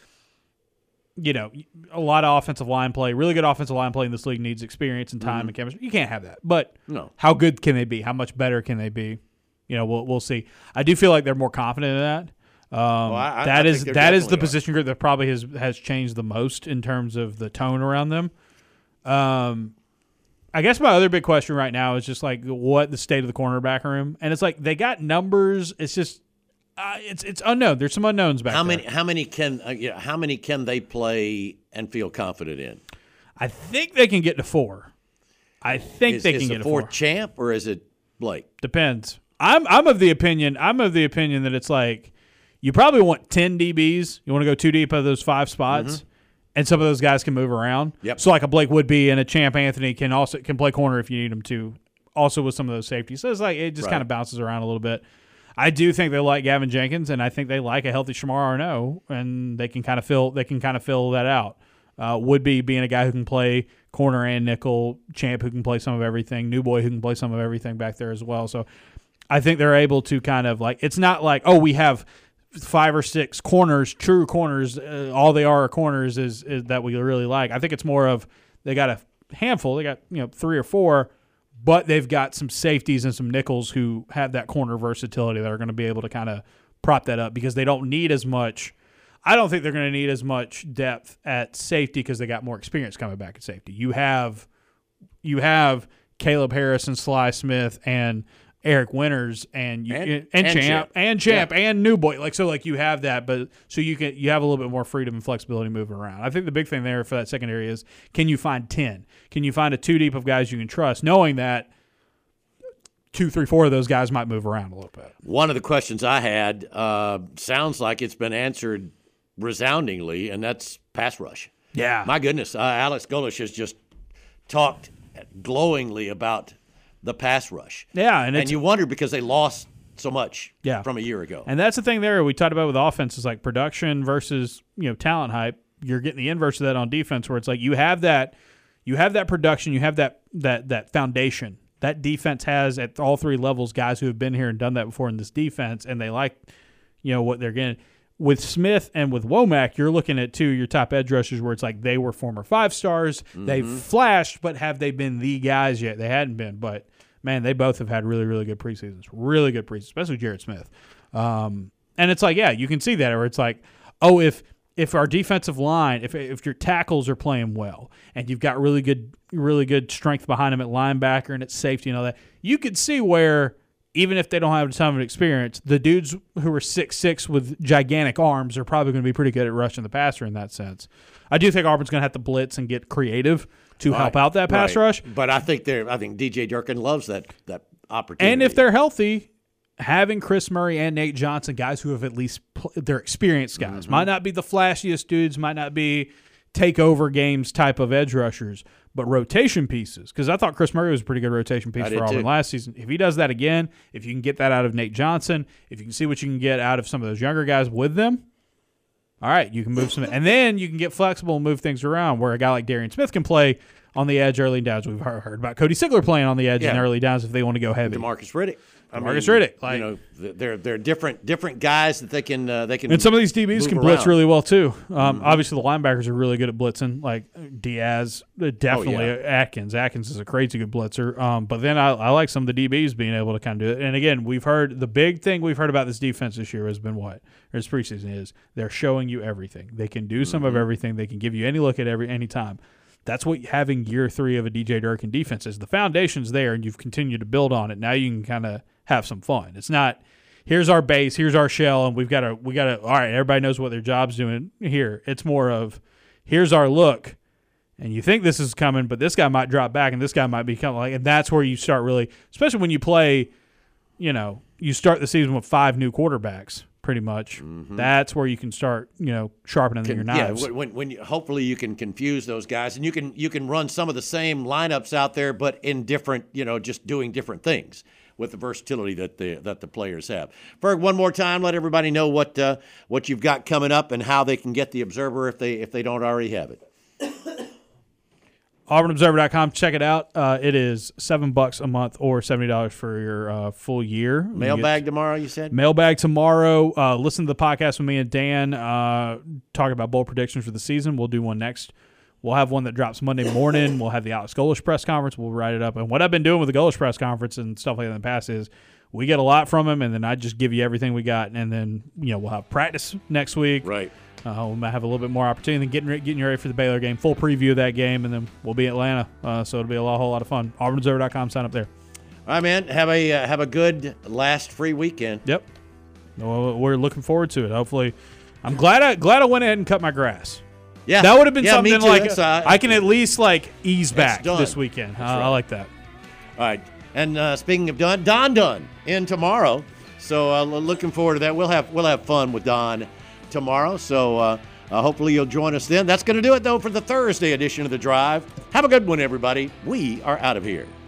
a lot of offensive line play, really good offensive line play in this league needs experience and time and chemistry. You can't have that. But no. How good can they be? How much better can they be? We'll see. I do feel like they're more confident in that. That is the position group that probably has changed the most in terms of the tone around them. I I guess my other big question right now is just like what the state of the cornerback room, and it's like they got numbers. It's just it's unknown. There's some unknowns back there. How many can they play and feel confident in? I think they can get to 4. I think they can get to 4. Is the 4th champ or is it Blake? Depends. I'm of the opinion that it's like you probably want 10 DBs. You want to go too deep out of those 5 spots. Mm-hmm. And some of those guys can move around. Yep. So like a Blake Woodby and a Champ Anthony can play corner if you need them to. Also with some of those safeties. So it's like it just kind of bounces around a little bit. I do think they like Gavin Jenkins, and I think they like a healthy Shamar Arnaud, and they can kind of fill that out. Woodby being a guy who can play corner and nickel, Champ who can play some of everything, New Boy who can play some of everything back there as well. So I think they're able to kind of like it's not like we have 5 or 6 corners, true corners. All they are corners is that we really like. I think it's more of they got a handful. They got 3 or 4, but they've got some safeties and some nickels who have that corner versatility that are going to be able to kind of prop that up because they don't need as much. I don't think they're going to need as much depth at safety because they got more experience coming back at safety. You have Caleb Harris and Sly Smith and Eric Winters and Champ and New Boy, you have that, but so you have a little bit more freedom and flexibility moving around. I think the big thing there for that secondary is can you find 10? Can you find a 2 deep of guys you can trust, knowing that 2, 3, 4 of those guys might move around a little bit. One of the questions I had sounds like it's been answered resoundingly, and that's pass rush. Yeah, my goodness, Alex Golesh has just talked glowingly about the pass rush. Yeah, and you wonder because they lost so much from a year ago. And that's the thing there we talked about with offense is like production versus talent hype. You're getting the inverse of that on defense where it's like you have that production, you have that foundation. That defense has at all 3 levels guys who have been here and done that before in this defense, and they like what they're getting. With Smith and with Womack, you're looking at 2 your top edge rushers where it's like they were former 5 stars. Mm-hmm. They've flashed, but have they been the guys yet? They hadn't been, but man, they both have had really, really good preseasons. Really good preseasons, especially Jared Smith. And it's like, you can see that where it's like, if our defensive line, if your tackles are playing well and you've got really good strength behind them at linebacker and at safety and all that, you could see where even if they don't have a ton of experience, the dudes who are 6'6" with gigantic arms are probably going to be pretty good at rushing the passer in that sense. I do think Auburn's going to have to blitz and get creative to help out that pass rush. But I think DJ Durkin loves that opportunity. And if they're healthy, having Chris Murray and Nate Johnson, guys who have at least they're experienced guys, might not be the flashiest dudes, might not be takeover games type of edge rushers, but rotation pieces. Because I thought Chris Murray was a pretty good rotation piece for Auburn last season. If he does that again, if you can get that out of Nate Johnson, if you can see what you can get out of some of those younger guys with them, all right, you can move some. And then you can get flexible and move things around where a guy like Darian Smith can play on the edge early downs. We've heard about Cody Sigler playing on the edge in early downs if they want to go heavy. DeMarcus Riddick. Riddick, they're different guys that they can. And some of these DBs can blitz really well too. Obviously, the linebackers are really good at blitzing, like Diaz, definitely Atkins. Atkins is a crazy good blitzer. But then I like some of the DBs being able to kind of do it. And again, we've heard the big thing we've heard about this defense this year has been this preseason is they're showing you everything. They can do some of everything. They can give you any look at any time. That's what having year 3 of a DJ Durkin defense is. The foundation's there, and you've continued to build on it. Now you can kind of have some fun. It's not here's our base, here's our shell, and we got to all right, everybody knows what their job's doing here. It's more of here's our look, and you think this is coming, but this guy might drop back, and this guy might be coming. And that's where you start really, especially when you play, you start the season with 5 new quarterbacks. Pretty much, that's where you can start, sharpening your knives. Yeah, when hopefully you can confuse those guys, and you can run some of the same lineups out there, but in different, just doing different things with the versatility that the players have. Ferg, one more time, let everybody know what you've got coming up and how they can get the Observer if they don't already have it. AuburnObserver.com. Check it out. It is $7 a month or $70 for your full year. Mailbag tomorrow, you said? Mailbag tomorrow. Listen to the podcast with me and Dan talking about bowl predictions for the season. We'll do one next. We'll have one that drops Monday morning. We'll have the Alex Golesh press conference. We'll write it up. And what I've been doing with the Golesh press conference and stuff like that in the past is we get a lot from him, and then I just give you everything we got. And then, we'll have practice next week. Right. We might have a little bit more opportunity than getting you ready for the Baylor game. Full preview of that game, and then we'll be in Atlanta. So it'll be a whole lot of fun. AuburnObserver.com. Sign up there. All right, man. Have a good last free weekend. Yep. Well, we're looking forward to it. Hopefully, I'm glad I went ahead and cut my grass. Yeah, that would have been something like I can at least ease back this weekend. I like that. All right. And speaking of Don in tomorrow. So looking forward to that. We'll have fun with Don tomorrow. So hopefully you'll join us then. That's going to do it, though, for the Thursday edition of The Drive. Have a good one, everybody. We are out of here.